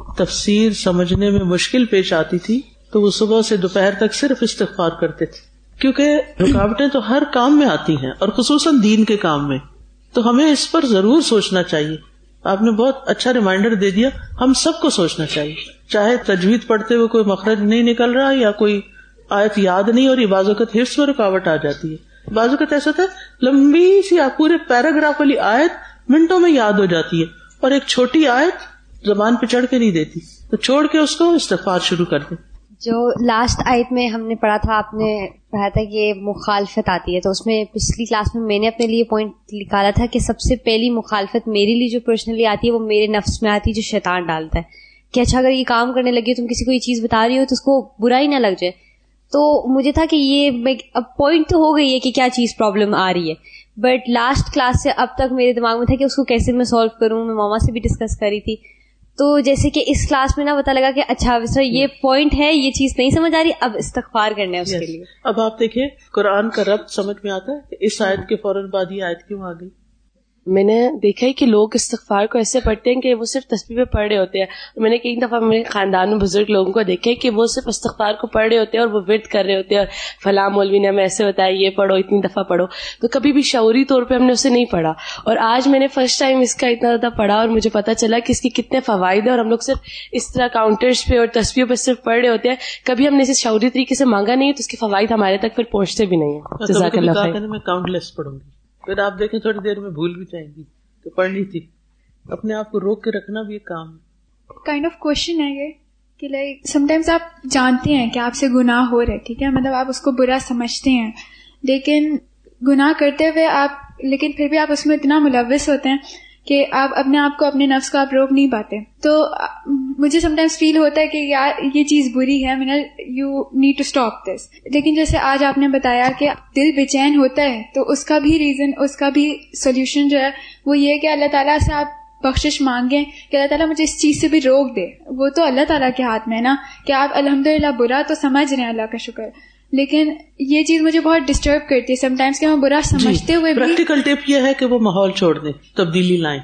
تفسیر سمجھنے میں مشکل پیش آتی تھی تو وہ صبح سے دوپہر تک صرف استغفار کرتے تھے، کیونکہ رکاوٹیں تو ہر کام میں آتی ہیں اور خصوصاً دین کے کام میں. تو ہمیں اس پر ضرور سوچنا چاہیے. آپ نے بہت اچھا ریمائنڈر دے دیا، ہم سب کو سوچنا چاہیے. چاہے تجوید پڑھتے ہوئے کوئی مخرج نہیں نکل رہا یا کوئی آیت یاد نہیں ہو رہی، بعض اوقات حفظ میں رکاوٹ آ جاتی ہے. بعض اوقات ایسا ہوتا ہے لمبی سی آپ پورے پیراگراف والی آیت منٹوں میں یاد ہو جاتی ہے اور ایک چھوٹی آیت زبان پہ چڑھ کے نہیں دیتی، تو چھوڑ کے اس کو استغفار شروع کر دیں. جو لاسٹ آیت میں ہم نے پڑھا تھا، آپ نے پڑھا تھا کہ مخالفت آتی ہے، تو اس میں پچھلی کلاس میں نے اپنے لیے پوائنٹ نکالا تھا کہ سب سے پہلی مخالفت میرے لیے جو پرسنلی آتی ہے وہ میرے نفس میں آتی ہے، جو شیطان ڈالتا ہے کہ اچھا اگر یہ کام کرنے لگی تم کسی کو یہ چیز بتا رہی ہو تو اس کو برا ہی نہ لگ جائے. تو مجھے تھا کہ یہ اب پوائنٹ تو ہو گئی ہے کہ کیا چیز پرابلم آ رہی ہے، بٹ لاسٹ کلاس سے اب تک میرے دماغ میں تھا کہ اس کو کیسے میں سالو کروں. میں ماما سے بھی ڈسکس کری تھی، تو جیسے کہ اس کلاس میں نا پتا لگا کہ اچھا سر یہ پوائنٹ ہے، یہ چیز نہیں سمجھ آ رہی، اب استغفار کرنا ہے اس کے لیے. اب آپ دیکھیں قرآن کا ربط سمجھ میں آتا ہے کہ اس آیت کے فوراً بعد یہ آیت کیوں آ گئی. میں نے دیکھا ہے کہ لوگ استغفار کو ایسے پڑھتے ہیں کہ وہ صرف تسبیح پہ پڑھ رہے ہوتے ہیں. میں نے کئی دفعہ میرے خاندان میں بزرگ لوگوں کو دیکھا ہے کہ وہ صرف استغفار کو پڑھ رہے ہوتے ہیں اور وہ ورد کر رہے ہوتے ہیں، اور فلاں مولوی نے ہمیں ایسے بتایا یہ پڑھو، اتنی دفعہ پڑھو. تو کبھی بھی شعوری طور پہ ہم نے اسے نہیں پڑھا، اور آج میں نے فرسٹ ٹائم اس کا اتنا زیادہ پڑھا اور مجھے پتا چلا کہ اس کے کتنے فوائد ہیں. اور ہم لوگ صرف اس طرح کاؤنٹرز پہ اور تسبیحوں پہ صرف پڑھ رہے ہوتے ہیں، کبھی ہم نے اسے شعوری طریقے سے مانگا نہیں تو اس کے فوائد ہمارے تک پھر پہنچتے بھی نہیں ہیں. جزاک اللہ خیر. میں کاؤنٹ لیس پڑھوں گی، پھر آپ دیکھیں تھوڑی دیر میں بھول بھی جائیں گی. پڑھنی تھی، اپنے آپ کو روک کے رکھنا بھی ایک کام ہے. کائنڈ آف کوشچن ہے یہ کہ لائک سم ٹائمز آپ جانتے ہیں کہ آپ سے گناہ ہو رہے، ٹھیک ہے، مطلب آپ اس کو برا سمجھتے ہیں، لیکن گناہ کرتے ہوئے آپ لیکن پھر بھی آپ اس میں اتنا ملوث ہوتے ہیں کہ آپ اپنے آپ کو، اپنے نفس کو آپ روک نہیں پاتے. تو مجھے سم ٹائمز فیل ہوتا ہے کہ یار یہ چیز بری ہے، you need to stop this. لیکن جیسے آج آپ نے بتایا کہ دل بے چین ہوتا ہے تو اس کا بھی ریزن، اس کا بھی سولوشن جو ہے وہ یہ کہ اللہ تعالیٰ سے آپ بخشش مانگیں کہ اللہ تعالیٰ مجھے اس چیز سے بھی روک دے. وہ تو اللہ تعالیٰ کے ہاتھ میں ہے نا کہ آپ الحمدللہ برا تو سمجھ رہے ہیں، اللہ کا شکر، لیکن یہ چیز مجھے بہت ڈسٹرب کرتی ہے سم ٹائمز کہ میں برا سمجھتے ہوئے بھی. پریکٹیکل ٹپ یہ ہے کہ وہ ماحول چھوڑ دیں، تبدیلی لائیں.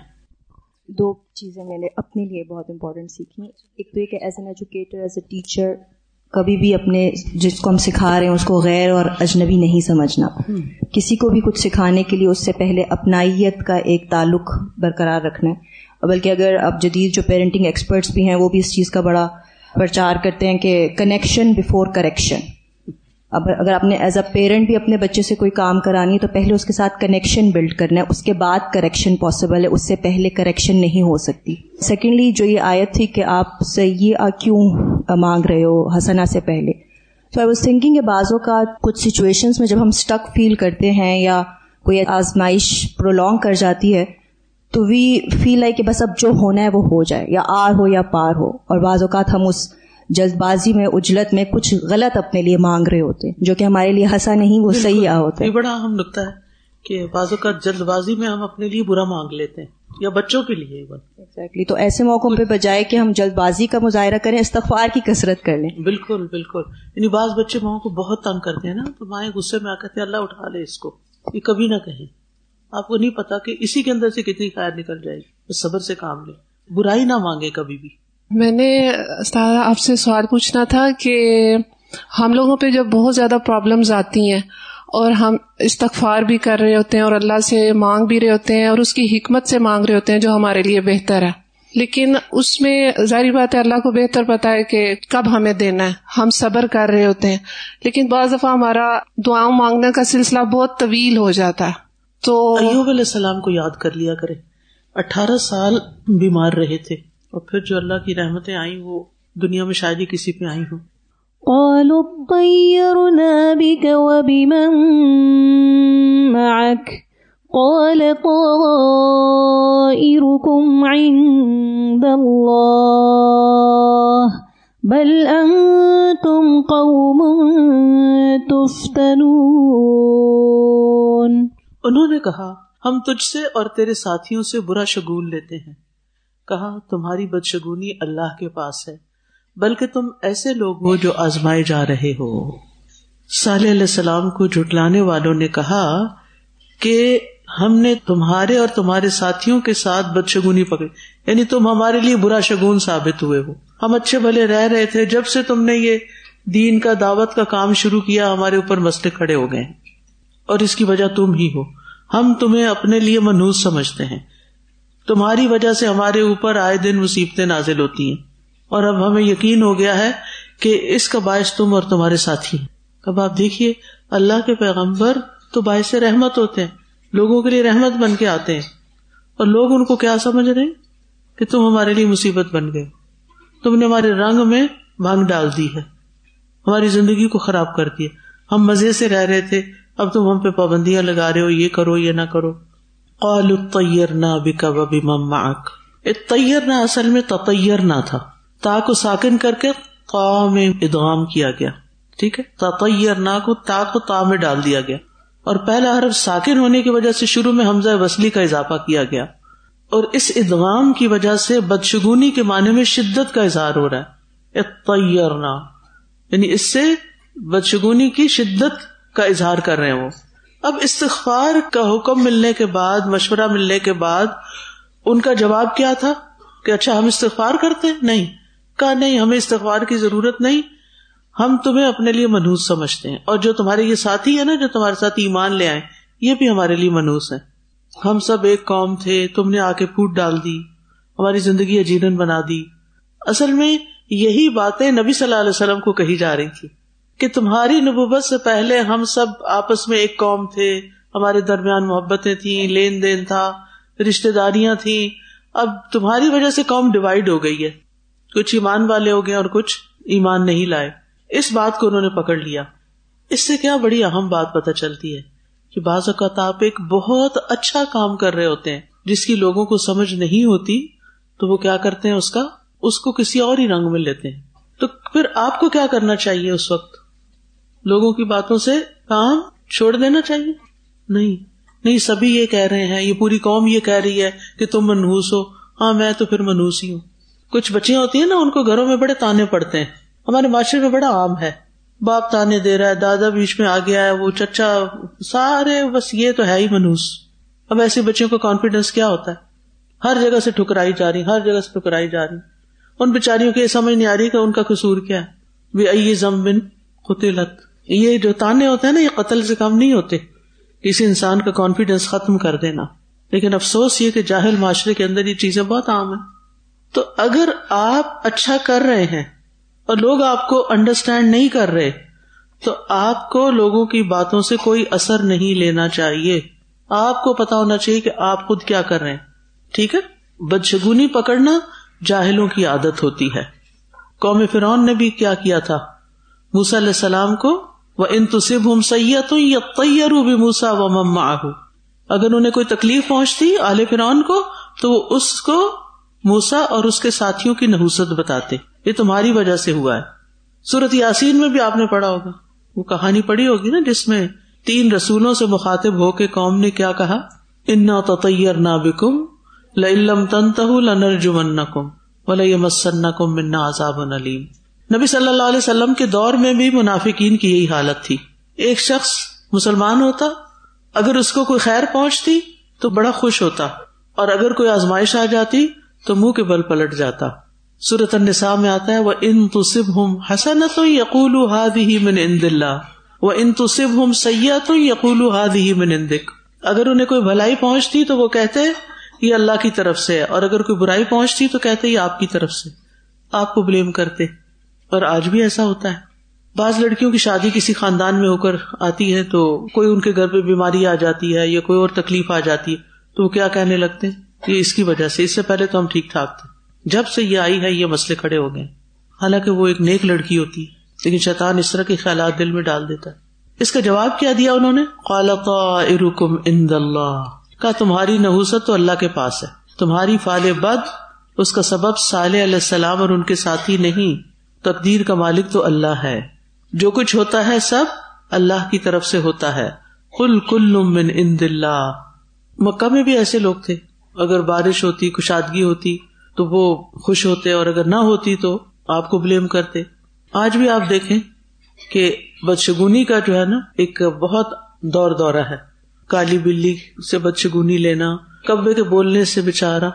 دو چیزیں میں نے اپنے لیے بہت امپورٹنٹ سیکھی. ایک تو یہ کہ as an educator, as a teacher, کبھی بھی اپنے جس کو ہم سکھا رہے ہیں اس کو غیر اور اجنبی نہیں سمجھنا. کسی کو بھی کچھ سکھانے کے لیے اس سے پہلے اپنائیت کا ایک تعلق برقرار رکھنا ہے. بلکہ اگر اب جدید جو پیرنٹنگ ایکسپرٹس بھی ہیں وہ بھی اس چیز کا بڑا پرچار کرتے ہیں کہ کنیکشن بیفور کریکشن. اب اگر آپ نے ایز اے پیرنٹ بھی اپنے بچے سے کوئی کام کرانی ہے تو پہلے اس کے ساتھ کنیکشن بلڈ کرنا ہے، اس کے بعد کریکشن پاسبل ہے، اس سے پہلے کریکشن نہیں ہو سکتی. سیکنڈلی جو یہ آیت تھی کہ آپ سیئہ کیوں مانگ رہے ہو حسنہ سے پہلے، تو آئی واز تھنکنگ کہ بعضوں کا کچھ سچویشنز میں جب ہم اسٹک فیل کرتے ہیں یا کوئی آزمائش پرولونگ کر جاتی ہے تو وی فیل لائک کہ بس اب جو ہونا ہے وہ ہو جائے، یا آر ہو یا پار ہو. اور بعض اوقات ہم اس جلد بازی میں، عجلت میں کچھ غلط اپنے لیے مانگ رہے ہوتے ہیں جو کہ ہمارے لیے ہنسا نہیں، وہ صحیح ہوتا ہے. یہ بڑا اہم نکتہ ہے کہ بعض اوقات جلد بازی میں ہم اپنے لیے برا مانگ لیتے ہیں یا بچوں کے لیے. ایگزیکٹلی. تو ایسے موقعوں پہ بجائے کہ ہم جلد بازی کا مظاہرہ کریں، استغفار کی کثرت کر لیں. بالکل بالکل. یعنی بعض بچے ماں کو بہت تنگ کرتے ہیں نا، تو مائیں غصے میں آ کہتے ہیں اللہ اٹھا لے اس کو، یہ کبھی نہ کہیں. آپ کو نہیں پتا کہ اسی کے اندر سے کتنی خیر نکل جائے گی. صبر سے کام لیں، برائی نہ مانگے کبھی بھی. میں نے استاد آپ سے سوال پوچھنا تھا کہ ہم لوگوں پہ جب بہت زیادہ پرابلمز آتی ہیں اور ہم استغفار بھی کر رہے ہوتے ہیں اور اللہ سے مانگ بھی رہے ہوتے ہیں اور اس کی حکمت سے مانگ رہے ہوتے ہیں جو ہمارے لیے بہتر ہے، لیکن اس میں ظاہری بات ہے اللہ کو بہتر پتا ہے کہ کب ہمیں دینا ہے، ہم صبر کر رہے ہوتے ہیں، لیکن بعض دفعہ ہمارا دعاؤں مانگنے کا سلسلہ بہت طویل ہو جاتا ہے. تو ایوب علیہ السلام کو یاد کر لیا کرے، 18 سال بیمار رہے تھے اور پھر جو اللہ کی رحمتیں آئیں وہ دنیا میں شاید ہی کسی پہ آئی ہوں. قالوا اطيرنا بك وبمن معك قال طائركم عند الله بل أنتم قوم تفتنون. انہوں نے کہا ہم تجھ سے اور تیرے ساتھیوں سے برا شگون لیتے ہیں. کہا تمہاری بدشگونی اللہ کے پاس ہے، بلکہ تم ایسے لوگ ہو جو آزمائے جا رہے ہو. صالح علیہ السلام کو جھٹلانے والوں نے کہا کہ ہم نے تمہارے اور تمہارے ساتھیوں کے ساتھ بدشگونی پکڑی، یعنی تم ہمارے لیے برا شگون ثابت ہوئے ہو. ہم اچھے بھلے رہ رہے تھے، جب سے تم نے یہ دین کا دعوت کا کام شروع کیا ہمارے اوپر مسئلے کھڑے ہو گئے اور اس کی وجہ تم ہی ہو. ہم تمہیں اپنے لیے منحوس سمجھتے ہیں، تمہاری وجہ سے ہمارے اوپر آئے دن مصیبتیں نازل ہوتی ہیں اور اب ہمیں یقین ہو گیا ہے کہ اس کا باعث تم اور تمہارے ساتھی ہیں. اب آپ دیکھیے اللہ کے پیغمبر تو باعث رحمت ہوتے ہیں، لوگوں کے لیے رحمت بن کے آتے ہیں، اور لوگ ان کو کیا سمجھ رہے ہیں کہ تم ہمارے لیے مصیبت بن گئے، تم نے ہمارے رنگ میں بھنگ ڈال دی ہے، ہماری زندگی کو خراب کر دیا. ہم مزے سے رہ رہے تھے، اب تم ہم پہ پابندیاں لگا رہے ہو، یہ کرو یہ نہ کرو. قالوا اطیرنا بک وبمن معک. اطیرنا اصل میں تطیرنا تھا، تا کو ساکن کر کے قا میں ادغام کیا گیا، ٹھیک ہے. تطیرنا کو تا کو تا میں ڈال دیا گیا اور پہلا حرف ساکن ہونے کی وجہ سے شروع میں حمزہ وصلی کا اضافہ کیا گیا، اور اس ادغام کی وجہ سے بدشگونی کے معنی میں شدت کا اظہار ہو رہا ہے. اطیرنا یعنی اس سے بدشگونی کی شدت کا اظہار کر رہے ہیں وہ. اب استغفار کا حکم ملنے کے بعد، مشورہ ملنے کے بعد ان کا جواب کیا تھا کہ اچھا ہم استغفار کرتے ہیں؟ نہیں. کہا نہیں، ہمیں استغفار کی ضرورت نہیں، ہم تمہیں اپنے لیے منحوس سمجھتے ہیں، اور جو تمہارے یہ ساتھی ہے نا جو تمہارے ساتھ ایمان لے آئے یہ بھی ہمارے لیے منحوس ہیں. ہم سب ایک قوم تھے، تم نے آ کے پھوٹ ڈال دی، ہماری زندگی اجیرن بنا دی. اصل میں یہی باتیں نبی صلی اللہ علیہ وسلم کو کہی جا رہی تھی کہ تمہاری نبوت سے پہلے ہم سب آپس میں ایک قوم تھے، ہمارے درمیان محبتیں تھیں، لین دین تھا، رشتہ داریاں تھیں. اب تمہاری وجہ سے قوم ڈیوائیڈ ہو گئی ہے، کچھ ایمان والے ہو گئے اور کچھ ایمان نہیں لائے. اس بات کو انہوں نے پکڑ لیا. اس سے کیا بڑی اہم بات پتہ چلتی ہے کہ بعض اوقات آپ ایک بہت اچھا کام کر رہے ہوتے ہیں جس کی لوگوں کو سمجھ نہیں ہوتی، تو وہ کیا کرتے ہیں اس کو کسی اور ہی رنگ میں لیتے ہیں. تو پھر آپ کو کیا کرنا چاہیے اس وقت؟ لوگوں کی باتوں سے کام چھوڑ دینا چاہیے؟ نہیں، سبھی یہ کہہ رہے ہیں، یہ پوری قوم یہ کہہ رہی ہے کہ تم منحوس ہو. ہاں میں تو پھر منحوس ہی ہوں. کچھ بچیاں ہوتی ہیں نا، ان کو گھروں میں بڑے تانے پڑتے ہیں، ہمارے معاشرے میں بڑا عام ہے. باپ تانے دے رہا ہے، دادا بیچ میں آ گیا ہے، وہ چچا، سارے بس یہ تو ہے ہی منحوس. اب ایسے بچوں کو کانفیڈینس کیا ہوتا ہے؟ ہر جگہ سے ٹھکرائی جا رہی. ان بیچاریوں کو یہ سمجھ نہیں آ رہی کہ ان کا قصور کیا ہے. بِأَيِّ ذَنبٍ قُتِلَتْ. یہ جو تانے ہوتے ہیں نا، یہ قتل سے کم نہیں ہوتے، کسی انسان کا کانفیڈینس ختم کر دینا. لیکن افسوس یہ کہ جاہل معاشرے کے اندر یہ چیزیں بہت عام ہیں. تو اگر آپ اچھا کر رہے ہیں اور لوگ آپ کو انڈرسٹینڈ نہیں کر رہے، تو آپ کو لوگوں کی باتوں سے کوئی اثر نہیں لینا چاہیے. آپ کو پتا ہونا چاہیے کہ آپ خود کیا کر رہے ہیں. ٹھیک ہے. بدشگونی پکڑنا جاہلوں کی عادت ہوتی ہے. قوم فرعون نے بھی کیا کیا تھا موسیٰ علیہ السلام کو، وَإِن تُصِبْهُمْ سَيِّئَةٌ يَطَّيَّرُوا بِمُوسَىٰ وَمَن مَّعَهُ. اگر انہیں کوئی تکلیف پہنچتی آل فرعون کو تو وہ اس کو موسیٰ اور اس کے ساتھیوں کی نحوست بتاتے، یہ تمہاری وجہ سے ہوا ہے. سورۃ یاسین میں بھی آپ نے پڑھا ہوگا، وہ کہانی پڑھی ہوگی نا، جس میں 3 رسولوں سے مخاطب ہو کے قوم نے کیا کہا؟ اِنَّا تَطَيَّرْنَا بِكُمْ لَئِن لَّمْ تَنْتَهُوا لَنَرْجُمَنَّكُمْ وَلَيَمَسَّنَّكُمْ مِنَّا عَذَابٌ أَلِيمٌ. نبی صلی اللہ علیہ وسلم کے دور میں بھی منافقین کی یہی حالت تھی. ایک شخص مسلمان ہوتا، اگر اس کو کوئی خیر پہنچتی تو بڑا خوش ہوتا، اور اگر کوئی آزمائش آ جاتی تو منہ کے بل پلٹ جاتا. سورۃ النساء میں آتا ہے وَإِن تُصِبْهُمْ حَسَنَةٌ يَقُولُوا هَذِهِ مِنْ عِنْدِ اللَّهِ وَإِن تُصِبْهُمْ سَيِّئَةٌ يَقُولُوا هَذِهِ مِنْ عِنْدِكَ. اگر انہیں کوئی بھلائی پہنچتی تو وہ کہتے یہ اللہ کی طرف سے ہے، اور اگر کوئی برائی پہنچتی تو کہتے یہ آپ کی طرف سے، آپ کو بلیم کرتے. اور آج بھی ایسا ہوتا ہے. بعض لڑکیوں کی شادی کسی خاندان میں ہو کر آتی ہے تو کوئی ان کے گھر پہ بیماری آ جاتی ہے یا کوئی اور تکلیف آ جاتی ہے تو وہ کیا کہنے لگتے ہیں یہ اس کی وجہ سے، اس سے پہلے تو ہم ٹھیک ٹھاک تھے، جب سے یہ آئی ہے یہ مسئلے کھڑے ہو گئے. حالانکہ وہ ایک نیک لڑکی ہوتی ہے لیکن شیطان اس طرح کے خیالات دل میں ڈال دیتا ہے. اس کا جواب کیا دیا انہوں نے؟ قال طائرکم عند اللہ، کہا تمہاری نحوست تو اللہ کے پاس ہے، تمہاری فعل بد اس کا سبب صالح علیہ السلام اور ان کے ساتھی نہیں، تقدیر کا مالک تو اللہ ہے، جو کچھ ہوتا ہے سب اللہ کی طرف سے ہوتا ہے. قل کل من عند اللہ. مکہ میں بھی ایسے لوگ تھے، اگر بارش ہوتی کشادگی ہوتی تو وہ خوش ہوتے اور اگر نہ ہوتی تو آپ کو بلیم کرتے. آج بھی آپ دیکھیں کہ بدشگونی کا جو ہے نا ایک بہت دورہ ہے. کالی بلی سے بدشگونی لینا، کبے کے بولنے سے بےچارا.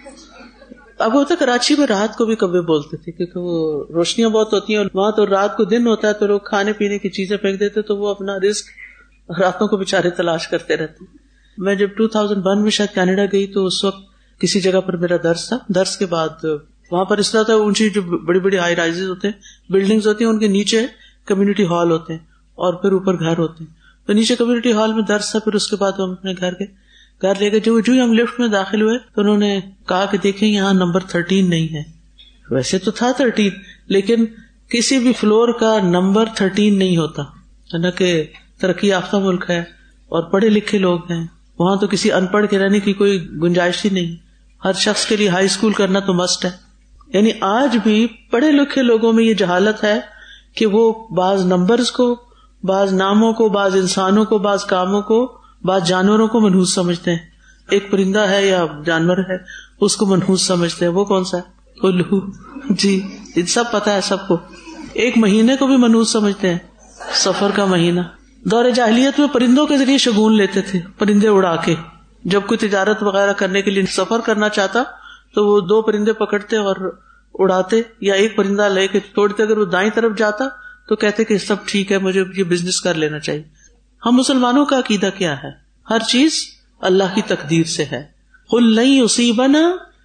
اب ہوتا کراچی میں رات کو بھی کبے بولتے تھے کیونکہ وہ روشنیاں بہت ہوتی ہیں اور وہاں تو رات کو دن ہوتا ہے تو لوگ کھانے پینے کی چیزیں پھینک دیتے تو وہ اپنا رزق راتوں کو بےچارے تلاش کرتے رہتے. میں جب 2001 میں شاید کینیڈا گئی تو اس وقت کسی جگہ پر میرا درس تھا. درس کے بعد وہاں پر اس طرح تھا، اونچی جو بڑی بڑی ہائی رائزز ہوتے ہیں، بلڈنگز ہوتی ہیں، ان کے نیچے کمیونٹی ہال ہوتے ہیں اور پھر اوپر گھر ہوتے ہیں. تو نیچے کمیونٹی ہال میں درس تھا، پھر اس کے بعد ہم اپنے گھر لے گئے. جو ہم لفٹ میں داخل ہوئے تو انہوں نے کہا کہ دیکھیں یہاں نمبر 13 نہیں ہے. ویسے تو تھا 13 لیکن کسی بھی فلور کا نمبر 13 نہیں ہوتا ہے نا، کہ ترقی یافتہ ملک ہے اور پڑھے لکھے لوگ ہیں، وہاں تو کسی ان پڑھ کے رہنے کی کوئی گنجائش ہی نہیں. ہر شخص کے لیے ہائی اسکول کرنا تو مسٹ ہے. یعنی آج بھی پڑھے لکھے لوگوں میں یہ جہالت ہے کہ وہ بعض نمبرز کو، بعض ناموں کو، بعض انسانوں کو، بعض کاموں کو، بعض جانوروں کو منحوس سمجھتے ہیں. ایک پرندہ ہے یا جانور ہے اس کو منحوس سمجھتے ہیں. وہ کون سا ہے؟ الو. جی سب پتا ہے سب کو. ایک مہینے کو بھی منحوس سمجھتے ہیں، سفر کا مہینہ. دور جاہلیت میں پرندوں کے ذریعے شگون لیتے تھے، پرندے اڑا کے. جب کوئی تجارت وغیرہ کرنے کے لیے سفر کرنا چاہتا تو وہ 2 پرندے پکڑتے اور اڑاتے، یا ایک پرندہ لے کے توڑتے. اگر وہ دائیں طرف جاتا تو کہتے کہ سب ٹھیک ہے، مجھے یہ بزنس کر لینا چاہیے. ہم مسلمانوں کا عقیدہ کیا ہے؟ ہر چیز اللہ کی تقدیر سے ہے. قل لن یصیبنا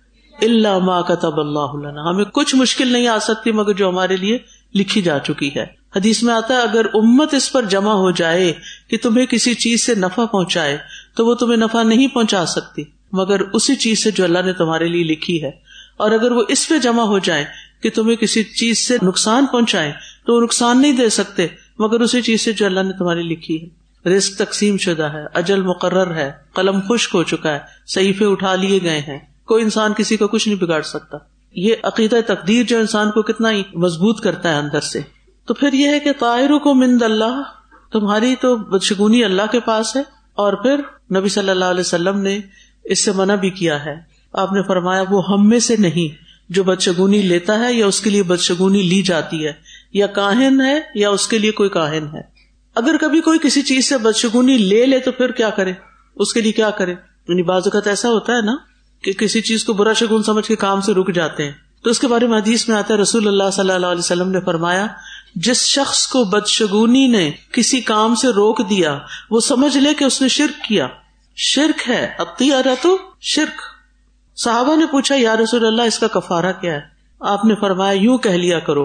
الا ما كتب اللہ لنا. ہمیں کچھ مشکل نہیں آ سکتی مگر جو ہمارے لیے لکھی جا چکی ہے. حدیث میں آتا ہے اگر امت اس پر جمع ہو جائے کہ تمہیں کسی چیز سے نفع پہنچائے تو وہ تمہیں نفع نہیں پہنچا سکتی مگر اسی چیز سے جو اللہ نے تمہارے لیے لکھی ہے. اور اگر وہ اس پہ جمع ہو جائیں کہ تمہیں کسی چیز سے نقصان پہنچائے تو وہ نقصان نہیں دے سکتے مگر اسی چیز سے جو اللہ نے تمہاری لکھی ہے. رزق تقسیم شدہ ہے، اجل مقرر ہے، قلم خشک ہو چکا ہے، صحیفے اٹھا لیے گئے ہیں، کوئی انسان کسی کا کچھ نہیں بگاڑ سکتا. یہ عقیدہ تقدیر جو انسان کو کتنا ہی مضبوط کرتا ہے اندر سے. تو پھر یہ ہے کہ طائرکم عند اللہ، تمہاری تو بدشگونی اللہ کے پاس ہے. اور پھر نبی صلی اللہ علیہ وسلم نے اس سے منع بھی کیا ہے. آپ نے فرمایا وہ ہم میں سے نہیں جو بدشگونی لیتا ہے یا اس کے لیے بدشگونی لی جاتی ہے، یا کاہن ہے یا اس کے لیے کوئی کاہن ہے. اگر کبھی کوئی کسی چیز سے بدشگونی لے لے تو پھر کیا کرے، اس کے لیے کیا کرے. یعنی بعض اوقات ایسا ہوتا ہے نا کہ کسی چیز کو برا شگون سمجھ کے کام سے رک جاتے ہیں. تو اس کے بارے میں حدیث میں آتا ہے رسول اللہ صلی اللہ علیہ وسلم نے فرمایا جس شخص کو بدشگونی نے کسی کام سے روک دیا وہ سمجھ لے کہ اس نے شرک کیا. شرک ہے، الطیرۃ شرک. صحابہ نے پوچھا یا رسول اللہ اس کا کفارہ کیا ہے؟ آپ نے فرمایا یوں کہہ لیا کرو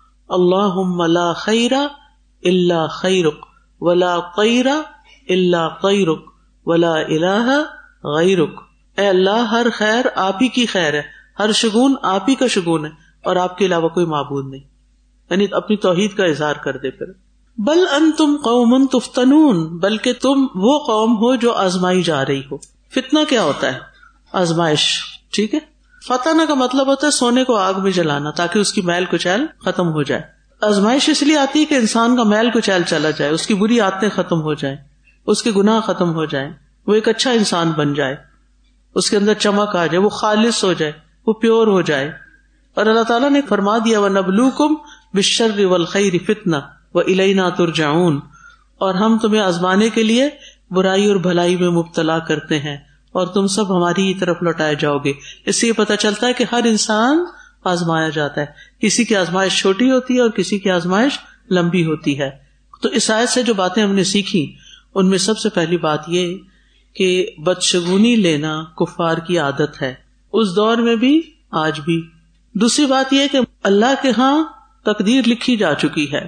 اللہم لا خیر الا خیرک ولا طیر الا طیرک ولا الہ غیرک. اے اللہ ہر خیر آپ ہی کی خیر ہے، ہر شگون آپ ہی کا شگون ہے اور آپ کے علاوہ کوئی معبود نہیں. یعنی اپنی توحید کا اظہار کر دے. پھر بل انتم قوم تفتنون، بلکہ تم وہ قوم ہو جو آزمائی جا رہی ہو. فتنہ کیا ہوتا ہے؟ آزمائش. ٹھیک ہے. فتنہ کا مطلب ہوتا ہے سونے کو آگ میں جلانا تاکہ اس کی میل کچیل ختم ہو جائے. آزمائش اس لیے آتی ہے کہ انسان کا میل کچیل چلا جائے، اس کی بری عادتیں ختم ہو جائیں، اس کے گناہ ختم ہو جائیں، وہ ایک اچھا انسان بن جائے، اس کے اندر چمک آ جائے، وہ خالص ہو جائے، وہ پیور ہو جائے. اور اللہ تعالیٰ نے فرما دیا وَنَبْلُوكُمْ بِالشَّرِّ وَالْخَيْرِ فِتْنَةً وَإِلَيْنَا تُرْجَعُونَ، اور ہم تمہیں آزمانے کے لیے برائی اور بھلائی میں مبتلا کرتے ہیں اور تم سب ہماری ہی طرف لوٹائے جاؤ گے. اس سے یہ پتہ چلتا ہے کہ ہر انسان آزمایا جاتا ہے. کسی کی آزمائش چھوٹی ہوتی ہے اور کسی کی آزمائش لمبی ہوتی ہے. تو اس آیت سے جو باتیں ہم نے سیکھی ان میں سب سے پہلی بات یہ کہ بدشگونی لینا کفار کی عادت ہے, اس دور میں بھی آج بھی. دوسری بات یہ کہ اللہ کے ہاں تقدیر لکھی جا چکی ہے.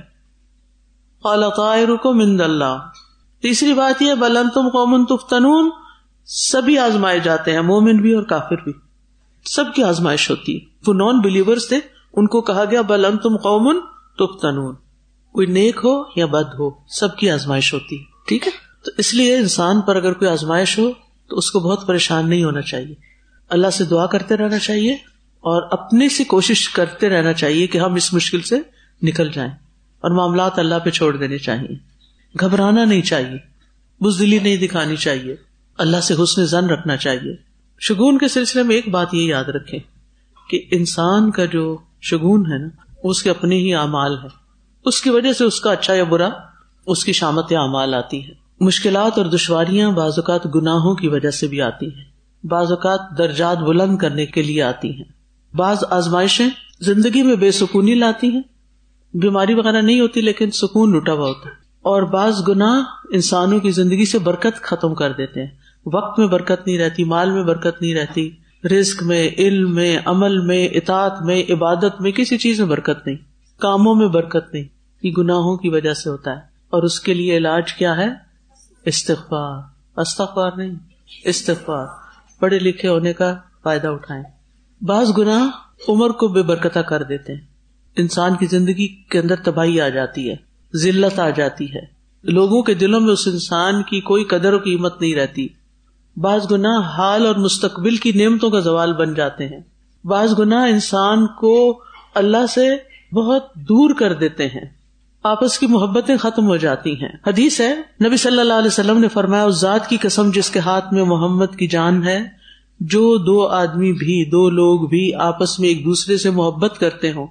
قال طائرکم عند اللہ. تیسری بات یہ بل انتم قوم تفتنون, سبھی آزمائے جاتے ہیں, مومن بھی اور کافر بھی, سب کی آزمائش ہوتی ہے. وہ نان بلیورز تھے, ان کو کہا گیا بل انتم قوم تفتنون, کوئی نیک ہو یا بد ہو سب کی آزمائش ہوتی ہے. ٹھیک ہے, تو اس لیے انسان پر اگر کوئی آزمائش ہو تو اس کو بہت پریشان نہیں ہونا چاہیے, اللہ سے دعا کرتے رہنا چاہیے اور اپنے سے کوشش کرتے رہنا چاہیے کہ ہم اس مشکل سے نکل جائیں, اور معاملات اللہ پہ چھوڑ دینے چاہیے. گھبرانا نہیں چاہیے, بزدلی نہیں دکھانی چاہیے, اللہ سے حسن ظن رکھنا چاہیے. شگون کے سلسلے میں ایک بات یہ یاد رکھیں کہ انسان کا جو شگون ہے نا اس کے اپنے ہی اعمال ہے, اس کی وجہ سے اس کا اچھا یا برا اس کی شامت اعمال آتی ہے. مشکلات اور دشواریاں بعض اوقات گناہوں کی وجہ سے بھی آتی ہیں, بعض اوقات درجات بلند کرنے کے لیے آتی ہیں. بعض آزمائشیں زندگی میں بے سکونی لاتی ہیں, بیماری وغیرہ نہیں ہوتی لیکن سکون لٹا ہوا ہوتا ہے. اور بعض گناہ انسانوں کی زندگی سے برکت ختم کر دیتے ہیں, وقت میں برکت نہیں رہتی, مال میں برکت نہیں رہتی, رزق میں, علم میں, عمل میں, اطاعت میں, عبادت میں, کسی چیز میں برکت نہیں, کاموں میں برکت نہیں. یہ گناہوں کی وجہ سے ہوتا ہے, اور اس کے لیے علاج کیا ہے؟ استغفار. استغفار نہیں, استغفار. پڑھے لکھے ہونے کا فائدہ اٹھائیں. بعض گناہ عمر کو بے برکتہ کر دیتے ہیں, انسان کی زندگی کے اندر تباہی آ جاتی ہے, ذلت آ جاتی ہے, لوگوں کے دلوں میں اس انسان کی کوئی قدر و قیمت نہیں رہتی. بعض گناہ حال اور مستقبل کی نعمتوں کا زوال بن جاتے ہیں. بعض گناہ انسان کو اللہ سے بہت دور کر دیتے ہیں, آپس کی محبتیں ختم ہو جاتی ہیں. حدیث ہے, نبی صلی اللہ علیہ وسلم نے فرمایا, اس ذات کی قسم جس کے ہاتھ میں محمد کی جان ہے, جو دو آدمی بھی, دو لوگ بھی آپس میں ایک دوسرے سے محبت کرتے ہوں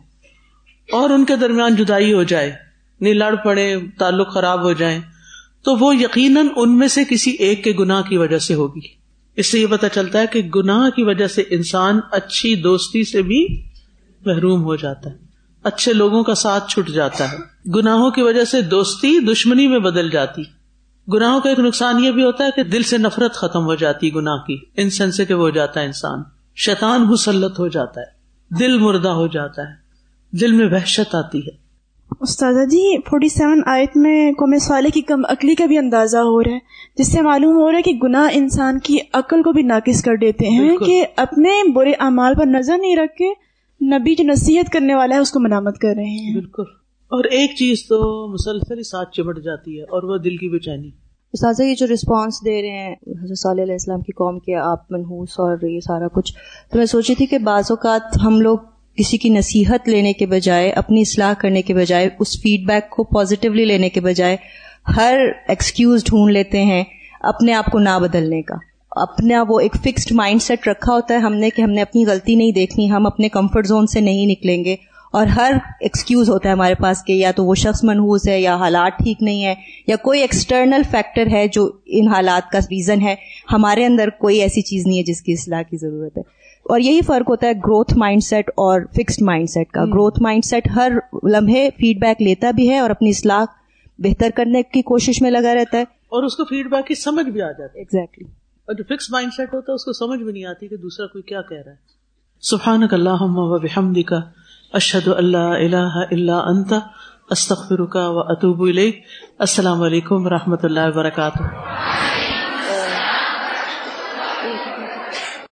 اور ان کے درمیان جدائی ہو جائے, نہیں لڑ پڑے, تعلق خراب ہو جائیں, تو وہ یقیناً ان میں سے کسی ایک کے گناہ کی وجہ سے ہوگی. اس سے یہ پتہ چلتا ہے کہ گناہ کی وجہ سے انسان اچھی دوستی سے بھی محروم ہو جاتا ہے, اچھے لوگوں کا ساتھ چھٹ جاتا ہے. گناہوں کی وجہ سے دوستی دشمنی میں بدل جاتی. گناہوں کا ایک نقصان یہ بھی ہوتا ہے کہ دل سے نفرت ختم ہو جاتی, گناہ کی انسینسیٹیو ہو جاتا ہے انسان, شیطان مسلط ہو جاتا ہے, دل مردہ ہو جاتا ہے, دل میں وحشت آتی ہے. استاذہ جی 47 آیت میں قوم صالح کی کم عقلی کا بھی اندازہ ہو رہا ہے, جس سے معلوم ہو رہا ہے کہ گناہ انسان کی عقل کو بھی ناقص کر دیتے ہیں. بالکل. کہ اپنے برے اعمال پر نظر نہیں رکھ کے نبی جو نصیحت کرنے والا ہے اس کو ملامت کر رہے ہیں. بالکل. اور ایک چیز تو مسلسل ساتھ چمٹ جاتی ہے اور وہ دل کی بے چینی. استاذہ یہ جو رسپانس دے رہے ہیں حضرت صالح علیہ السلام کی قوم کے, آپ منحوس اور یہ سارا کچھ, تو میں سوچی تھی کہ بعض اوقات ہم لوگ کسی کی نصیحت لینے کے بجائے, اپنی اصلاح کرنے کے بجائے, اس فیڈ بیک کو پازیٹیولی لینے کے بجائے ہر ایکسکیوز ڈھونڈ لیتے ہیں اپنے آپ کو نہ بدلنے کا. اپنا وہ ایک فکسڈ مائنڈ سیٹ رکھا ہوتا ہے ہم نے کہ ہم نے اپنی غلطی نہیں دیکھنی, ہم اپنے کمفرٹ زون سے نہیں نکلیں گے, اور ہر ایکسکیوز ہوتا ہے ہمارے پاس کہ یا تو وہ شخص منحوس ہے, یا حالات ٹھیک نہیں ہے, یا کوئی ایکسٹرنل فیکٹر ہے جو ان حالات کا ریزن ہے. ہمارے اندر کوئی ایسی چیز نہیں ہے جس کی اصلاح کی ضرورت ہے. اور یہی فرق ہوتا ہے گروتھ مائنڈ سیٹ اور فکسڈ مائنڈ سیٹ کا. گروتھ مائنڈ سیٹ ہر لمحے فیڈ بیک لیتا بھی ہے اور اپنی اصلاح بہتر کرنے کی کوشش میں لگا رہتا ہے, اور اس کو فیڈ بیک کی سمجھ بھی آ جاتی ہے. ایگزیکٹلی. اور جو فکس مائنڈ سیٹ ہوتا ہے اس کو سمجھ بھی نہیں آتی کہ دوسرا کوئی کیا کہہ رہا ہے. سبحانک اللہم و بحمدک, اشہد ان لا الہ الا انت, استغفرک و اتوب الیک. السلام علیکم و رحمۃ اللہ وبرکاتہ.